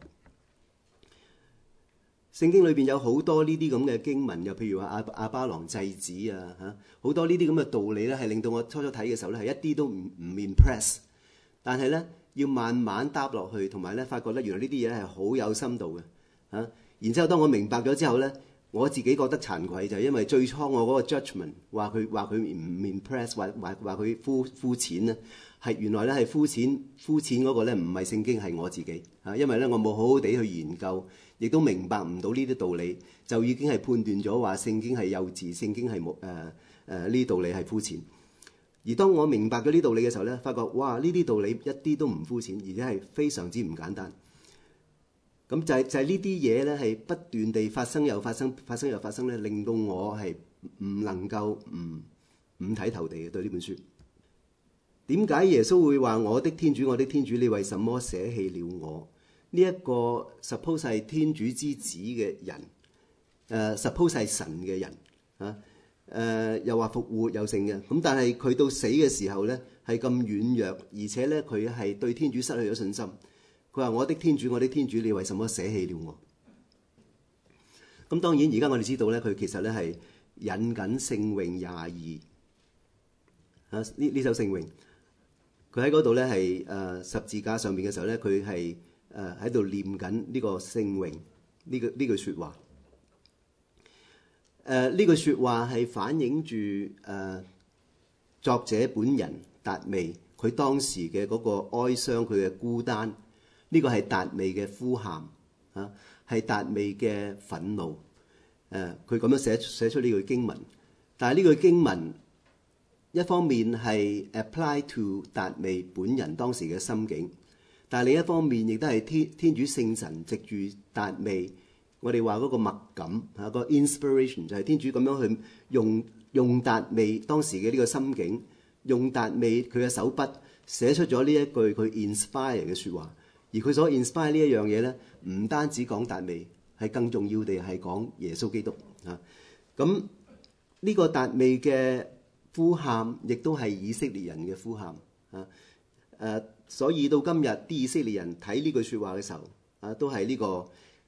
聖經裏邊有好多呢啲咁嘅經文，又譬如話亞巴郎祭子好多呢啲咁嘅道理咧，係令到我初睇嘅時候咧係一啲都唔 impress， 但係咧要慢慢搭落去，同埋咧發覺咧原來呢啲嘢係好有深度嘅然之後當我明白咗之後咧，我自己覺得慚愧，就係因為最初我嗰個 judgment 話佢唔 impress， 話佢膚淺咧，係原來咧係膚淺嗰個咧唔係聖經，係我自己因為咧我冇好好地去研究，亦都明白唔到呢啲道理，就已經係判斷咗話聖經係幼稚，聖經係冇呢啲道理係膚淺。而當我明白咗呢道理嘅時候咧，發覺哇呢啲道理一啲都唔膚淺，而且係非常之唔簡單。咁就係呢啲嘢咧係不斷地發生又發生，發生又發生咧，令到我係唔能夠唔五體投地嘅對呢本書。點解耶穌會話我的天主，我的天主，你為什麼捨棄了我？呢一個 suppose 係天主之子嘅人，suppose 係神嘅人又話復活又成嘅。咁但係佢到死嘅時候咧係咁軟弱，而且咧佢係對天主失去咗信心。佢話：我的天主，我的天主，你為什麼捨棄了我？咁當然而家我哋知道咧，佢其實咧係引緊聖詠22呢首聖詠。佢喺嗰度咧係十字架上邊嘅時候咧，佢係喺度念緊呢個聖詠呢句説話。呢句説話係反映住作者本人達味佢當時嘅嗰個哀傷，佢嘅孤單。呢個係達味嘅呼喊啊，係達味嘅憤怒。佢咁樣寫出呢句經文，但係呢句經文一方面係 apply to 達味本人當時嘅心境，但係另一方面亦都係天主聖神藉住達味，我哋話嗰個默感啊，個 inspiration 就係天主咁樣去用達味當時嘅呢個心境，用達味佢嘅手筆寫出咗呢一句佢 inspire 嘅説話。而佢所 inspire 呢一樣嘢咧，唔單止講達味，係更重要地係講耶穌基督啊。咁呢個達味嘅呼喊，亦都係以色列人嘅呼喊啊。所以到今日啲以色列人睇呢句説話嘅時候啊，都係呢個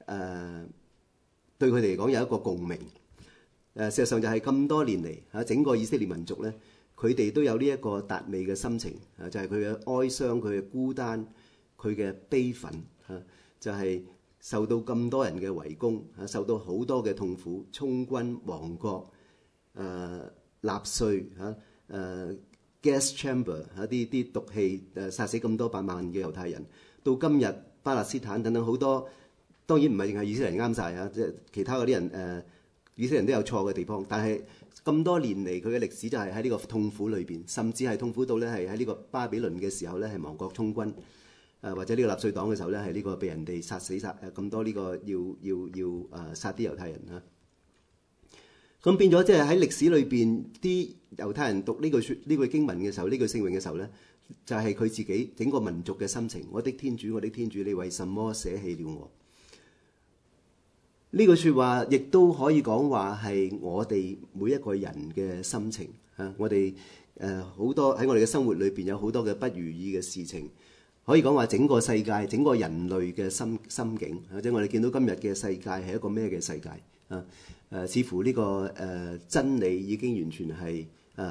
對佢哋嚟講有一個共鳴。事實上就係咁多年嚟啊，整個以色列民族咧，佢哋都有呢一個達味嘅心情啊，就係佢嘅哀傷，佢嘅孤單，佢嘅悲憤嚇，就係受到咁多人嘅圍攻嚇，受到好多嘅痛苦，充軍亡國，納粹嚇，gas chamber 嚇，啲毒氣殺死咁多百萬嘅猶太人。到今日巴勒斯坦等等好多，當然唔係淨係以色列人啱晒嚇，即係其他嗰啲人以色列人都有錯嘅地方。但係咁多年嚟，佢嘅歷史就係喺呢個痛苦裏邊，甚至係痛苦到咧係喺呢個巴比倫嘅時候咧係亡國充軍。或者呢個納粹黨嘅時候咧，係呢個被人哋殺咁多呢個要殺啲猶太人嚇。咁變咗即係喺歷史裏邊，啲猶太人讀呢句經文嘅時候，呢句聖詠嘅時候咧，就係佢自己整個民族嘅心情。我的天主，我的天主，你為什麼捨棄了我？呢句説話亦都可以講話係我哋每一個人嘅心情嚇。我哋好多喺我哋嘅生活裏邊有好多嘅不如意嘅事情。可以講話整個世界、整個人類嘅心境，或者我哋見到今日嘅世界係一個咩嘅世界啊？似乎呢個真理已經完全係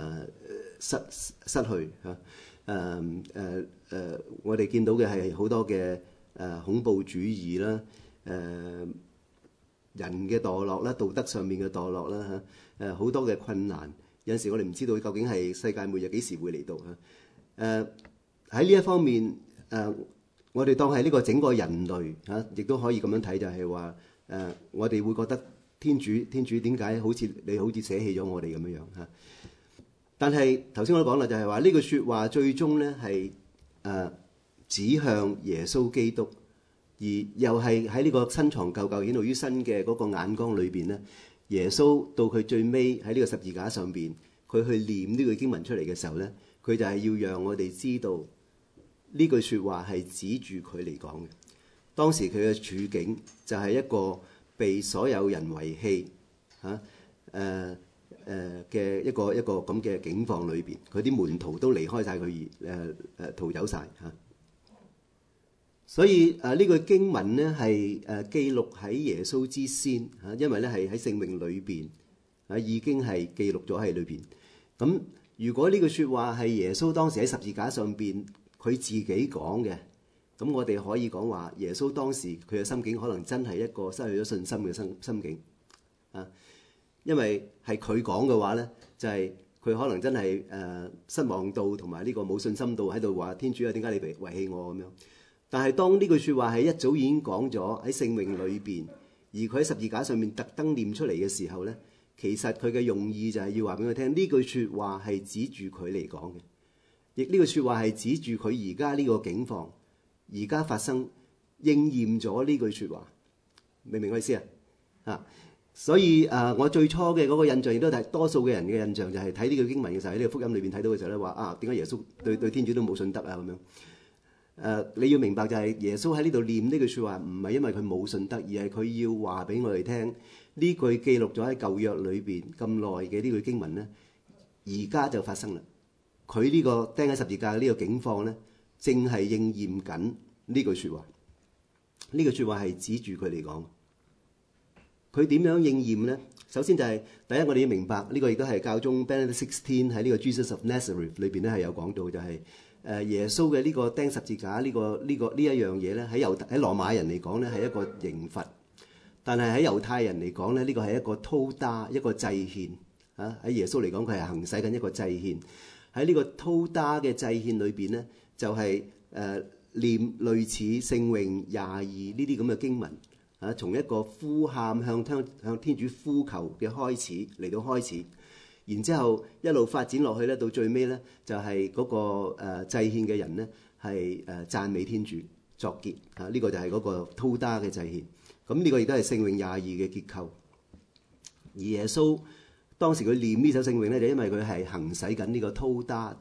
失去嚇。我哋見到嘅係好多嘅恐怖主義啦，人嘅墮落啦，道德上面嘅墮落啦嚇，好多嘅困難。有陣時我哋唔知道究竟係世界末日幾時會嚟到嚇。喺呢一方面。我哋當係呢個整個人類嚇，亦都可以咁樣睇，就係話我哋會覺得天主點解好似你好似捨棄咗我哋咁樣嚇？但係頭先我都講啦，就係話呢句説話最終咧係指向耶穌基督，而又係喺呢個新藏舊舊顯露於新嘅嗰個眼光裏邊咧，耶穌到佢最尾喺呢個十字架上邊，佢去念呢句經文出嚟嘅時候咧，佢就係要讓我哋知道。呢句説話係指住佢嚟講嘅。當時佢嘅處境就係一個被所有人遺棄嚇嘅一個咁嘅境況裏邊，佢啲門徒都離開晒佢而逃走晒嚇。所以呢句經文咧係記錄喺耶穌之先嚇，因為咧係喺聖詠裏邊已經係記錄咗喺裏邊。咁如果呢句説話係耶穌當時喺十字架上邊，佢自己講嘅，咁我哋可以講話耶穌當時佢嘅心境可能真係一個失去咗信心嘅心境啊，因為係佢講嘅話咧，就係佢可能真係失望到同埋呢個冇信心到喺度話天主啊，點解你遺棄我咁樣？但係當呢句説話係一早已經講咗喺聖詠裏邊，而佢喺十字架上面特登念出嚟嘅時候咧，其實佢嘅用意就係要話俾佢聽，呢句説話係指住佢嚟講嘅。亦呢句説話係指住佢而家呢個境況，而家發生應驗咗呢句説話，明唔明我意思啊？所以我最初嘅嗰個印象，亦都係多數嘅人嘅印象，就係睇呢句經文嘅時候，喺呢個福音裏邊睇到嘅時候咧，話點解耶穌對天主都冇信德啊咁樣？你要明白就係耶穌喺呢度念呢句説話，唔係因為佢冇信德，而係佢要話俾我哋聽， 呢句記錄咗喺舊約裏邊咁耐嘅呢句經文咧，而家就發生啦。佢呢個釘喺十字架嘅呢個境況咧，正係應驗緊呢句説話。呢句説話係指住佢嚟講。佢點樣應驗咧？首先就係第一，我哋要明白呢個亦都係教宗 Benedict XVI 喺呢個 Jesus of Nazareth 裏邊咧係有講到，就係耶穌嘅呢個釘十字架呢一樣嘢咧，喺羅馬人嚟講咧係一個刑罰，但係喺猶太人嚟講咧，呢個係一個托打，一個祭獻啊。喺耶穌嚟講，佢係行使緊一個祭獻。喺呢個托打嘅祭獻裏邊咧，就係念類似聖詠22呢啲咁嘅經文。從一個呼喊向天主呼求嘅開始嚟到開始，然之後一路發展落去咧，到最尾咧就係嗰個祭獻嘅人咧係讚美天主作結啊！呢個就係嗰個托打嘅祭獻。咁呢個亦都係聖詠22嘅結構。而耶穌當時佢念呢首聖詠咧，就因為佢係行使緊呢個托打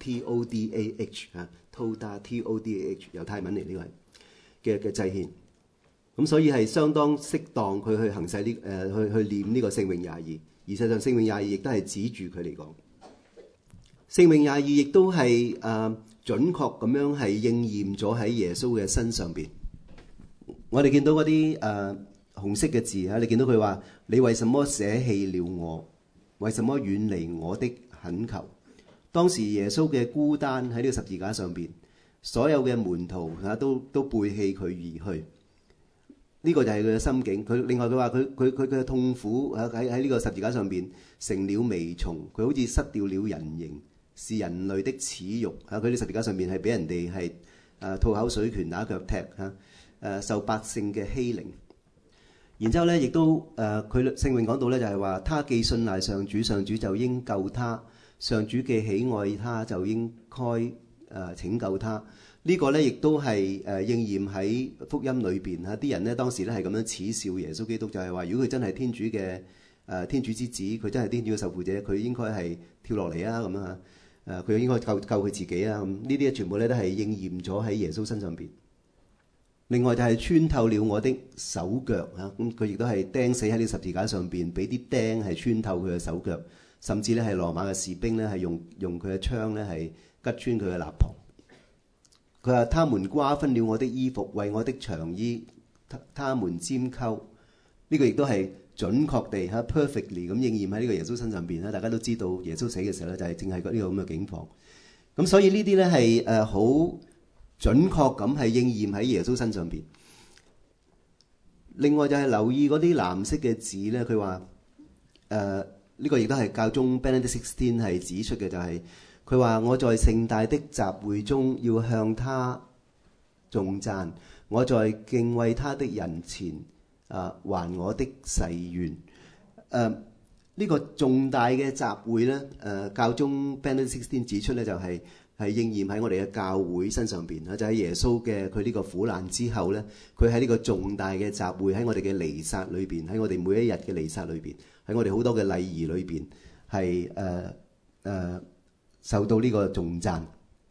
TODAH 啊，托打 TODAH 猶太文嚟，呢個係嘅祭獻。咁所以係相當適當佢去行使去念呢個聖詠22，而實際上聖詠22亦都係指住佢嚟講。聖詠22亦都係準確咁樣係應驗咗喺耶穌嘅身上邊。我哋見到嗰啲紅色嘅字嚇，你見到佢話：你為什麼捨棄了我？為什麼遠離我的懇求？當時耶穌嘅孤單喺呢個十字架上邊，所有嘅門徒都背棄佢而去。呢個就係佢嘅心境。佢另外佢話佢嘅痛苦喺呢個十字架上邊成了微蟲，佢好似失掉了人形，是人類的恥辱。佢喺十字架上邊係俾人哋係吐口水、拳打腳踢受百姓嘅欺凌。然之後咧，亦都佢聖詠講到咧，就係話他既信賴上主，上主就應救他；上主既喜愛他，就應該拯救他。呢個咧亦都係應驗喺福音裏邊嚇，啲人咧當時咧係咁樣恥笑耶穌基督，就係話如果佢真係天主嘅天主之子，佢真係天主嘅受傅者，佢應該係跳落嚟啊咁樣嚇，佢應該救佢自己啊咁。呢啲全部咧都係應驗咗喺耶穌身上邊。另外就係穿透了我的手腳嚇，咁佢亦都係釘死喺呢個十字架上邊，俾啲釘係穿透佢嘅手腳，甚至咧係羅馬嘅士兵咧係用佢嘅槍咧係吉穿佢嘅肋旁。佢話：他們瓜分了我的衣服，為我的長衣，他們拈鬮。呢個亦都係準確地 perfectly 咁應驗喺呢個耶穌身上邊啦。大家都知道耶穌死嘅時候咧，就係正係呢個咁嘅境況。咁所以呢啲咧係好準確咁係應驗喺耶穌身上邊。另外就係留意嗰啲藍色嘅字咧，佢話呢個亦都係教宗 Benedict XVI 係指出嘅，就係。佢話：我在盛大的集會中要向他頌讚，我在敬畏他的人前還我的誓願。呢個重大嘅集會咧，教宗 Benedict XVI 指出咧，就係應驗喺我哋嘅教會身上邊啊！就喺耶穌嘅佢呢個苦難之後咧，佢喺呢個重大嘅集會喺我哋嘅彌撒裏邊，喺我哋每一日嘅彌撒裏邊，喺我哋好多嘅禮儀裏邊係受到呢個頌讚。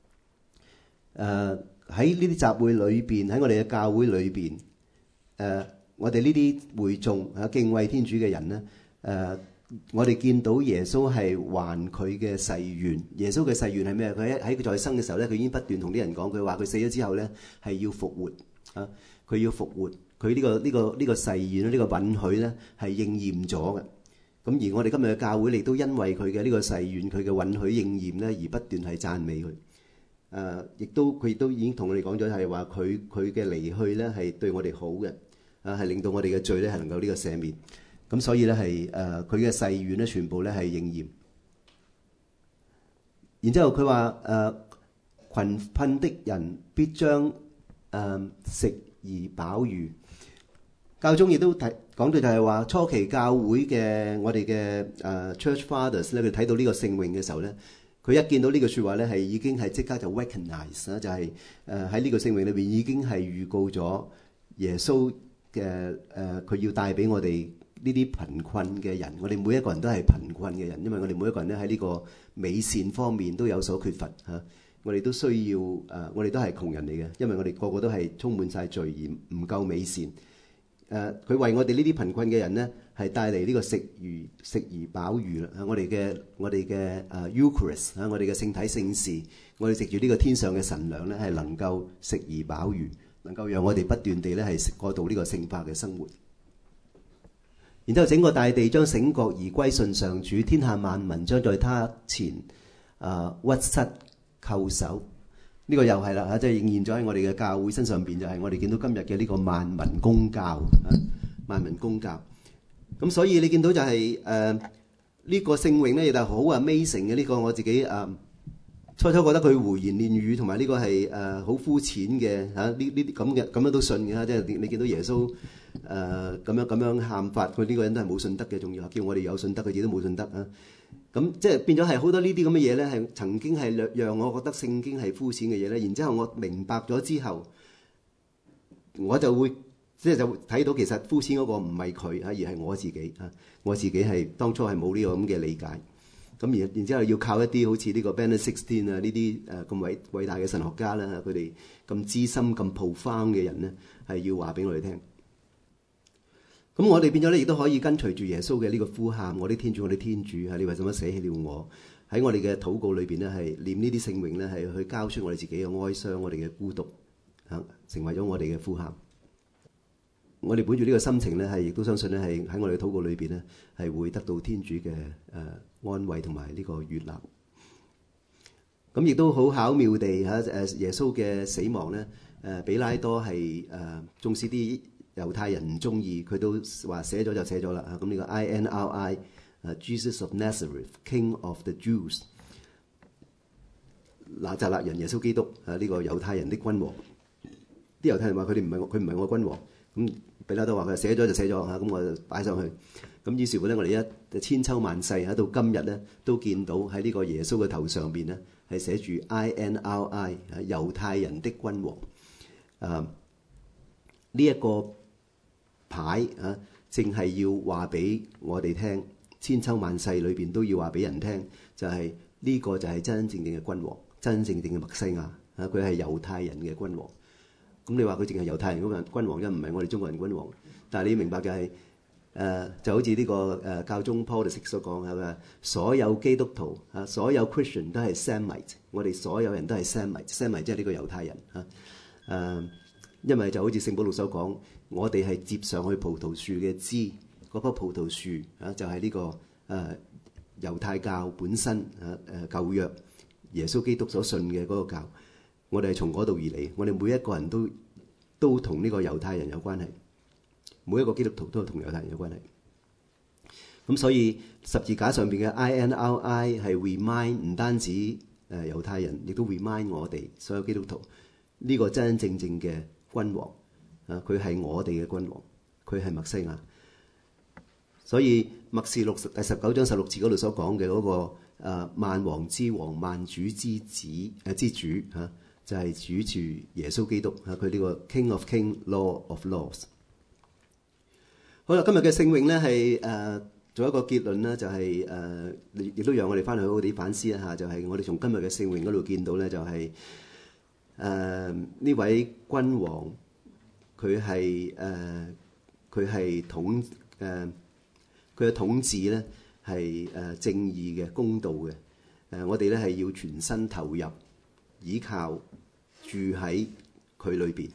喺呢啲集會裏邊，喺我哋嘅教會裏邊，我哋呢啲會眾敬畏天主嘅人咧，我哋見到耶穌係還佢嘅誓願。耶穌嘅誓願係咩？佢喺佢在生嘅時候咧，佢已經不斷同啲人講，佢話佢死咗之後咧係要復活啊！佢要復活，佢呢個誓願呢個允許咧係應驗咗嘅。咁而我哋今日嘅教會亦都因為佢嘅呢個誓願，佢嘅允許應驗咧，而不斷係讚美佢。佢亦都已經同我哋講咗，係話佢嘅離去咧係對我哋好嘅，係令到我哋嘅罪咧係能夠呢個赦免。咁所以咧係佢嘅誓願咧全部咧係應驗。然之後佢話群困的人必將食而飽飫。教宗亦都講到就係話初期教會嘅我哋嘅Church Fathers 咧，佢睇到呢個聖詠嘅時候咧，佢一見到呢句説話咧，係已經係即刻就 recognize 啦，就係喺呢個聖詠裏邊已經係預告咗耶穌嘅佢要帶俾我哋呢啲貧困嘅人。我哋每一個人都係貧困嘅人，因為我哋每一個人咧喺呢個美善方面都有所缺乏嚇。我哋都需要我哋都係窮人嚟嘅，因為我哋個個都係充滿晒罪而唔夠美善。佢為我哋呢啲貧困嘅人咧， 係帶嚟呢個食而飽飫啦。我哋嘅Eucharist 我哋嘅聖體聖事，我哋藉住呢個天上嘅神糧咧，係能夠食而飽飫，能夠讓我哋不斷地咧係過到呢個聖化嘅生活。然之後整個大地將醒覺而歸順上主，天下萬民將在他前屈膝叩首。呢個又係啦嚇，即係應驗咗喺我哋嘅教會身上邊，就係我哋見到今日嘅呢個萬民公教萬民公教。咁所以你見到就係呢個聖詠咧，亦都係好 amazing 嘅。呢個我自己初覺得佢胡言亂語，同埋呢個係好膚淺嘅嚇。呢啲咁樣都信嘅嚇，即係你見到耶穌咁樣喊法，佢呢個人都係冇信德嘅，仲要叫我哋有信德，佢自己都冇信德啊。咁即係變咗係好多呢啲咁嘅嘢咧，係曾經係讓我覺得聖經係膚淺嘅嘢咧。然之後我明白咗之後，我就會即係就睇到其實膚淺嗰個唔係佢而係我自己啊。我自己係當初係冇呢個咁嘅理解。咁然之後要靠一啲好似呢個 Benedict XVI 啊呢啲咁偉大嘅神學家啦，佢哋咁資深咁 profound 嘅人咧，係要話俾我哋聽。咁我哋變咗咧，亦都可以跟隨住耶穌嘅呢個呼喊，我的天主，我的天主，你為什麼捨棄了我？喺我哋嘅禱告裏邊咧，係念呢啲聖詠咧，係去交出我哋自己嘅哀傷，我哋嘅孤獨，成為咗我哋嘅呼喊。我哋本住呢個心情咧，係亦都相信咧，係喺我哋嘅禱告裏邊咧，係會得到天主嘅安慰同埋呢個悅納。咁亦都好巧妙地耶穌嘅死亡咧，比拉多係縱使啲猶太人唔中意，佢都話寫咗就寫咗啦。咁呢個 INRI Jesus of Nazareth King of the Jews 拿撒勒人耶穌基督呢個猶太人的君王。啲猶太人話佢唔係我君王，咁比拉多話佢寫咗就寫咗嚇，咁我就擺上去。咁於是乎咧，我哋一千秋萬世到今日咧，都見到喺呢個耶穌嘅頭上邊咧係寫住 INRI 猶太人的君王。呢一個牌正係要話俾我哋聽，千秋萬世裏邊都要話俾人聽，就係呢個就係真真正正嘅君王，真真正正嘅默西亞佢係猶太人嘅君王。咁你話佢淨係猶太人嗰個君王，因唔係我哋中國人君王。但係你要明白嘅係就好似呢個教宗 Paul VI 所講係咪？所有基督徒所有 Christian 都係 Semite， 我哋所有人都係 Semite 即係呢個猶太人因為就好似聖保祿所講，我哋係接上去葡萄樹嘅枝，嗰棵葡萄樹就係呢個猶太教本身舊約耶穌基督所信嘅嗰個教，我哋係從嗰度而嚟，我哋每一個人都同呢個猶太人有關係，每一個基督徒都同猶太人有關係。咁所以十字架上邊嘅 INRI 係 remind 唔單止猶太人，亦都 remind 我哋所有基督徒呢個真真正正嘅君王佢係我哋嘅君王，佢係默西亞。所以默示錄第19章16節嗰度所講嘅嗰個萬王之王、萬主之子之主就係主住耶穌基督佢呢個 King of King、Lord of Lords。好啦，今日嘅聖詠咧係做一個結論啦，就係亦都讓我哋翻去好好地反思一下，就係我哋從今日嘅聖詠嗰度見到咧，就係呢位君王佢係統佢嘅統治咧係正義嘅、公道嘅。我哋咧係要全身投入，依靠住喺佢裏邊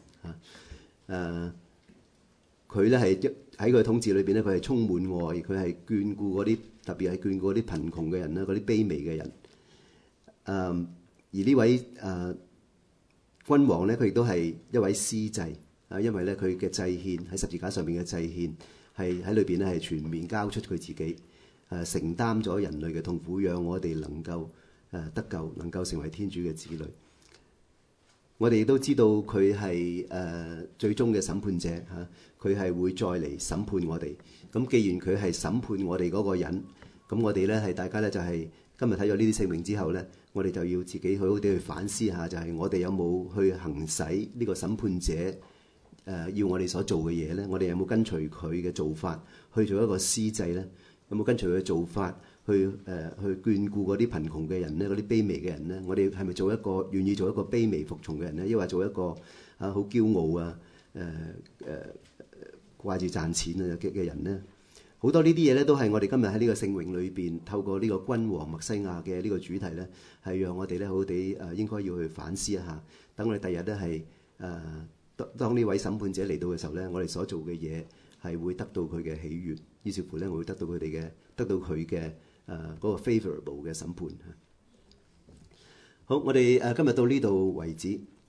佢咧係喺佢嘅統治裏邊咧，佢係充滿愛，佢係眷顧嗰啲，特別係眷顧嗰啲貧窮嘅人啦，嗰啲卑微嘅人。而呢位君王咧，佢亦都係一位司祭因為咧佢嘅祭獻喺十字架上邊嘅祭獻係喺裏邊咧係全面交出佢自己承擔咗人類嘅痛苦，讓我哋能夠得救，能夠成為天主嘅子女。我哋亦都知道佢係最終嘅審判者佢係會再嚟審判我哋。咁既然佢係審判我哋嗰個人，咁我哋咧係大家咧就係今日睇咗呢啲聖詠之後咧，我哋就要自己好好地去反思下，就係我哋有冇去行使呢個審判者要我哋所做嘅嘢咧？我哋有冇跟隨佢嘅做法去做一個司祭咧？有冇跟隨佢嘅做法去眷顧嗰啲貧窮嘅人咧？嗰啲卑微嘅人咧？我哋係咪做一個願意做一個卑微服從嘅人咧？抑或做一個好驕傲掛住賺錢嘅人咧？ 好多呢啲嘢咧，都係我哋今日喺呢個聖詠裏邊，透過呢個君王默西亞嘅呢個主題咧，係讓我哋咧好好地應該要去反思一下。等我哋第日咧係當呢位審判者嚟到嘅時候咧，我哋所做嘅嘢係會得到佢嘅喜悅，於是乎咧，我會得到佢嘅嗰個 favourable 嘅審判。好，我哋今日到呢度為止。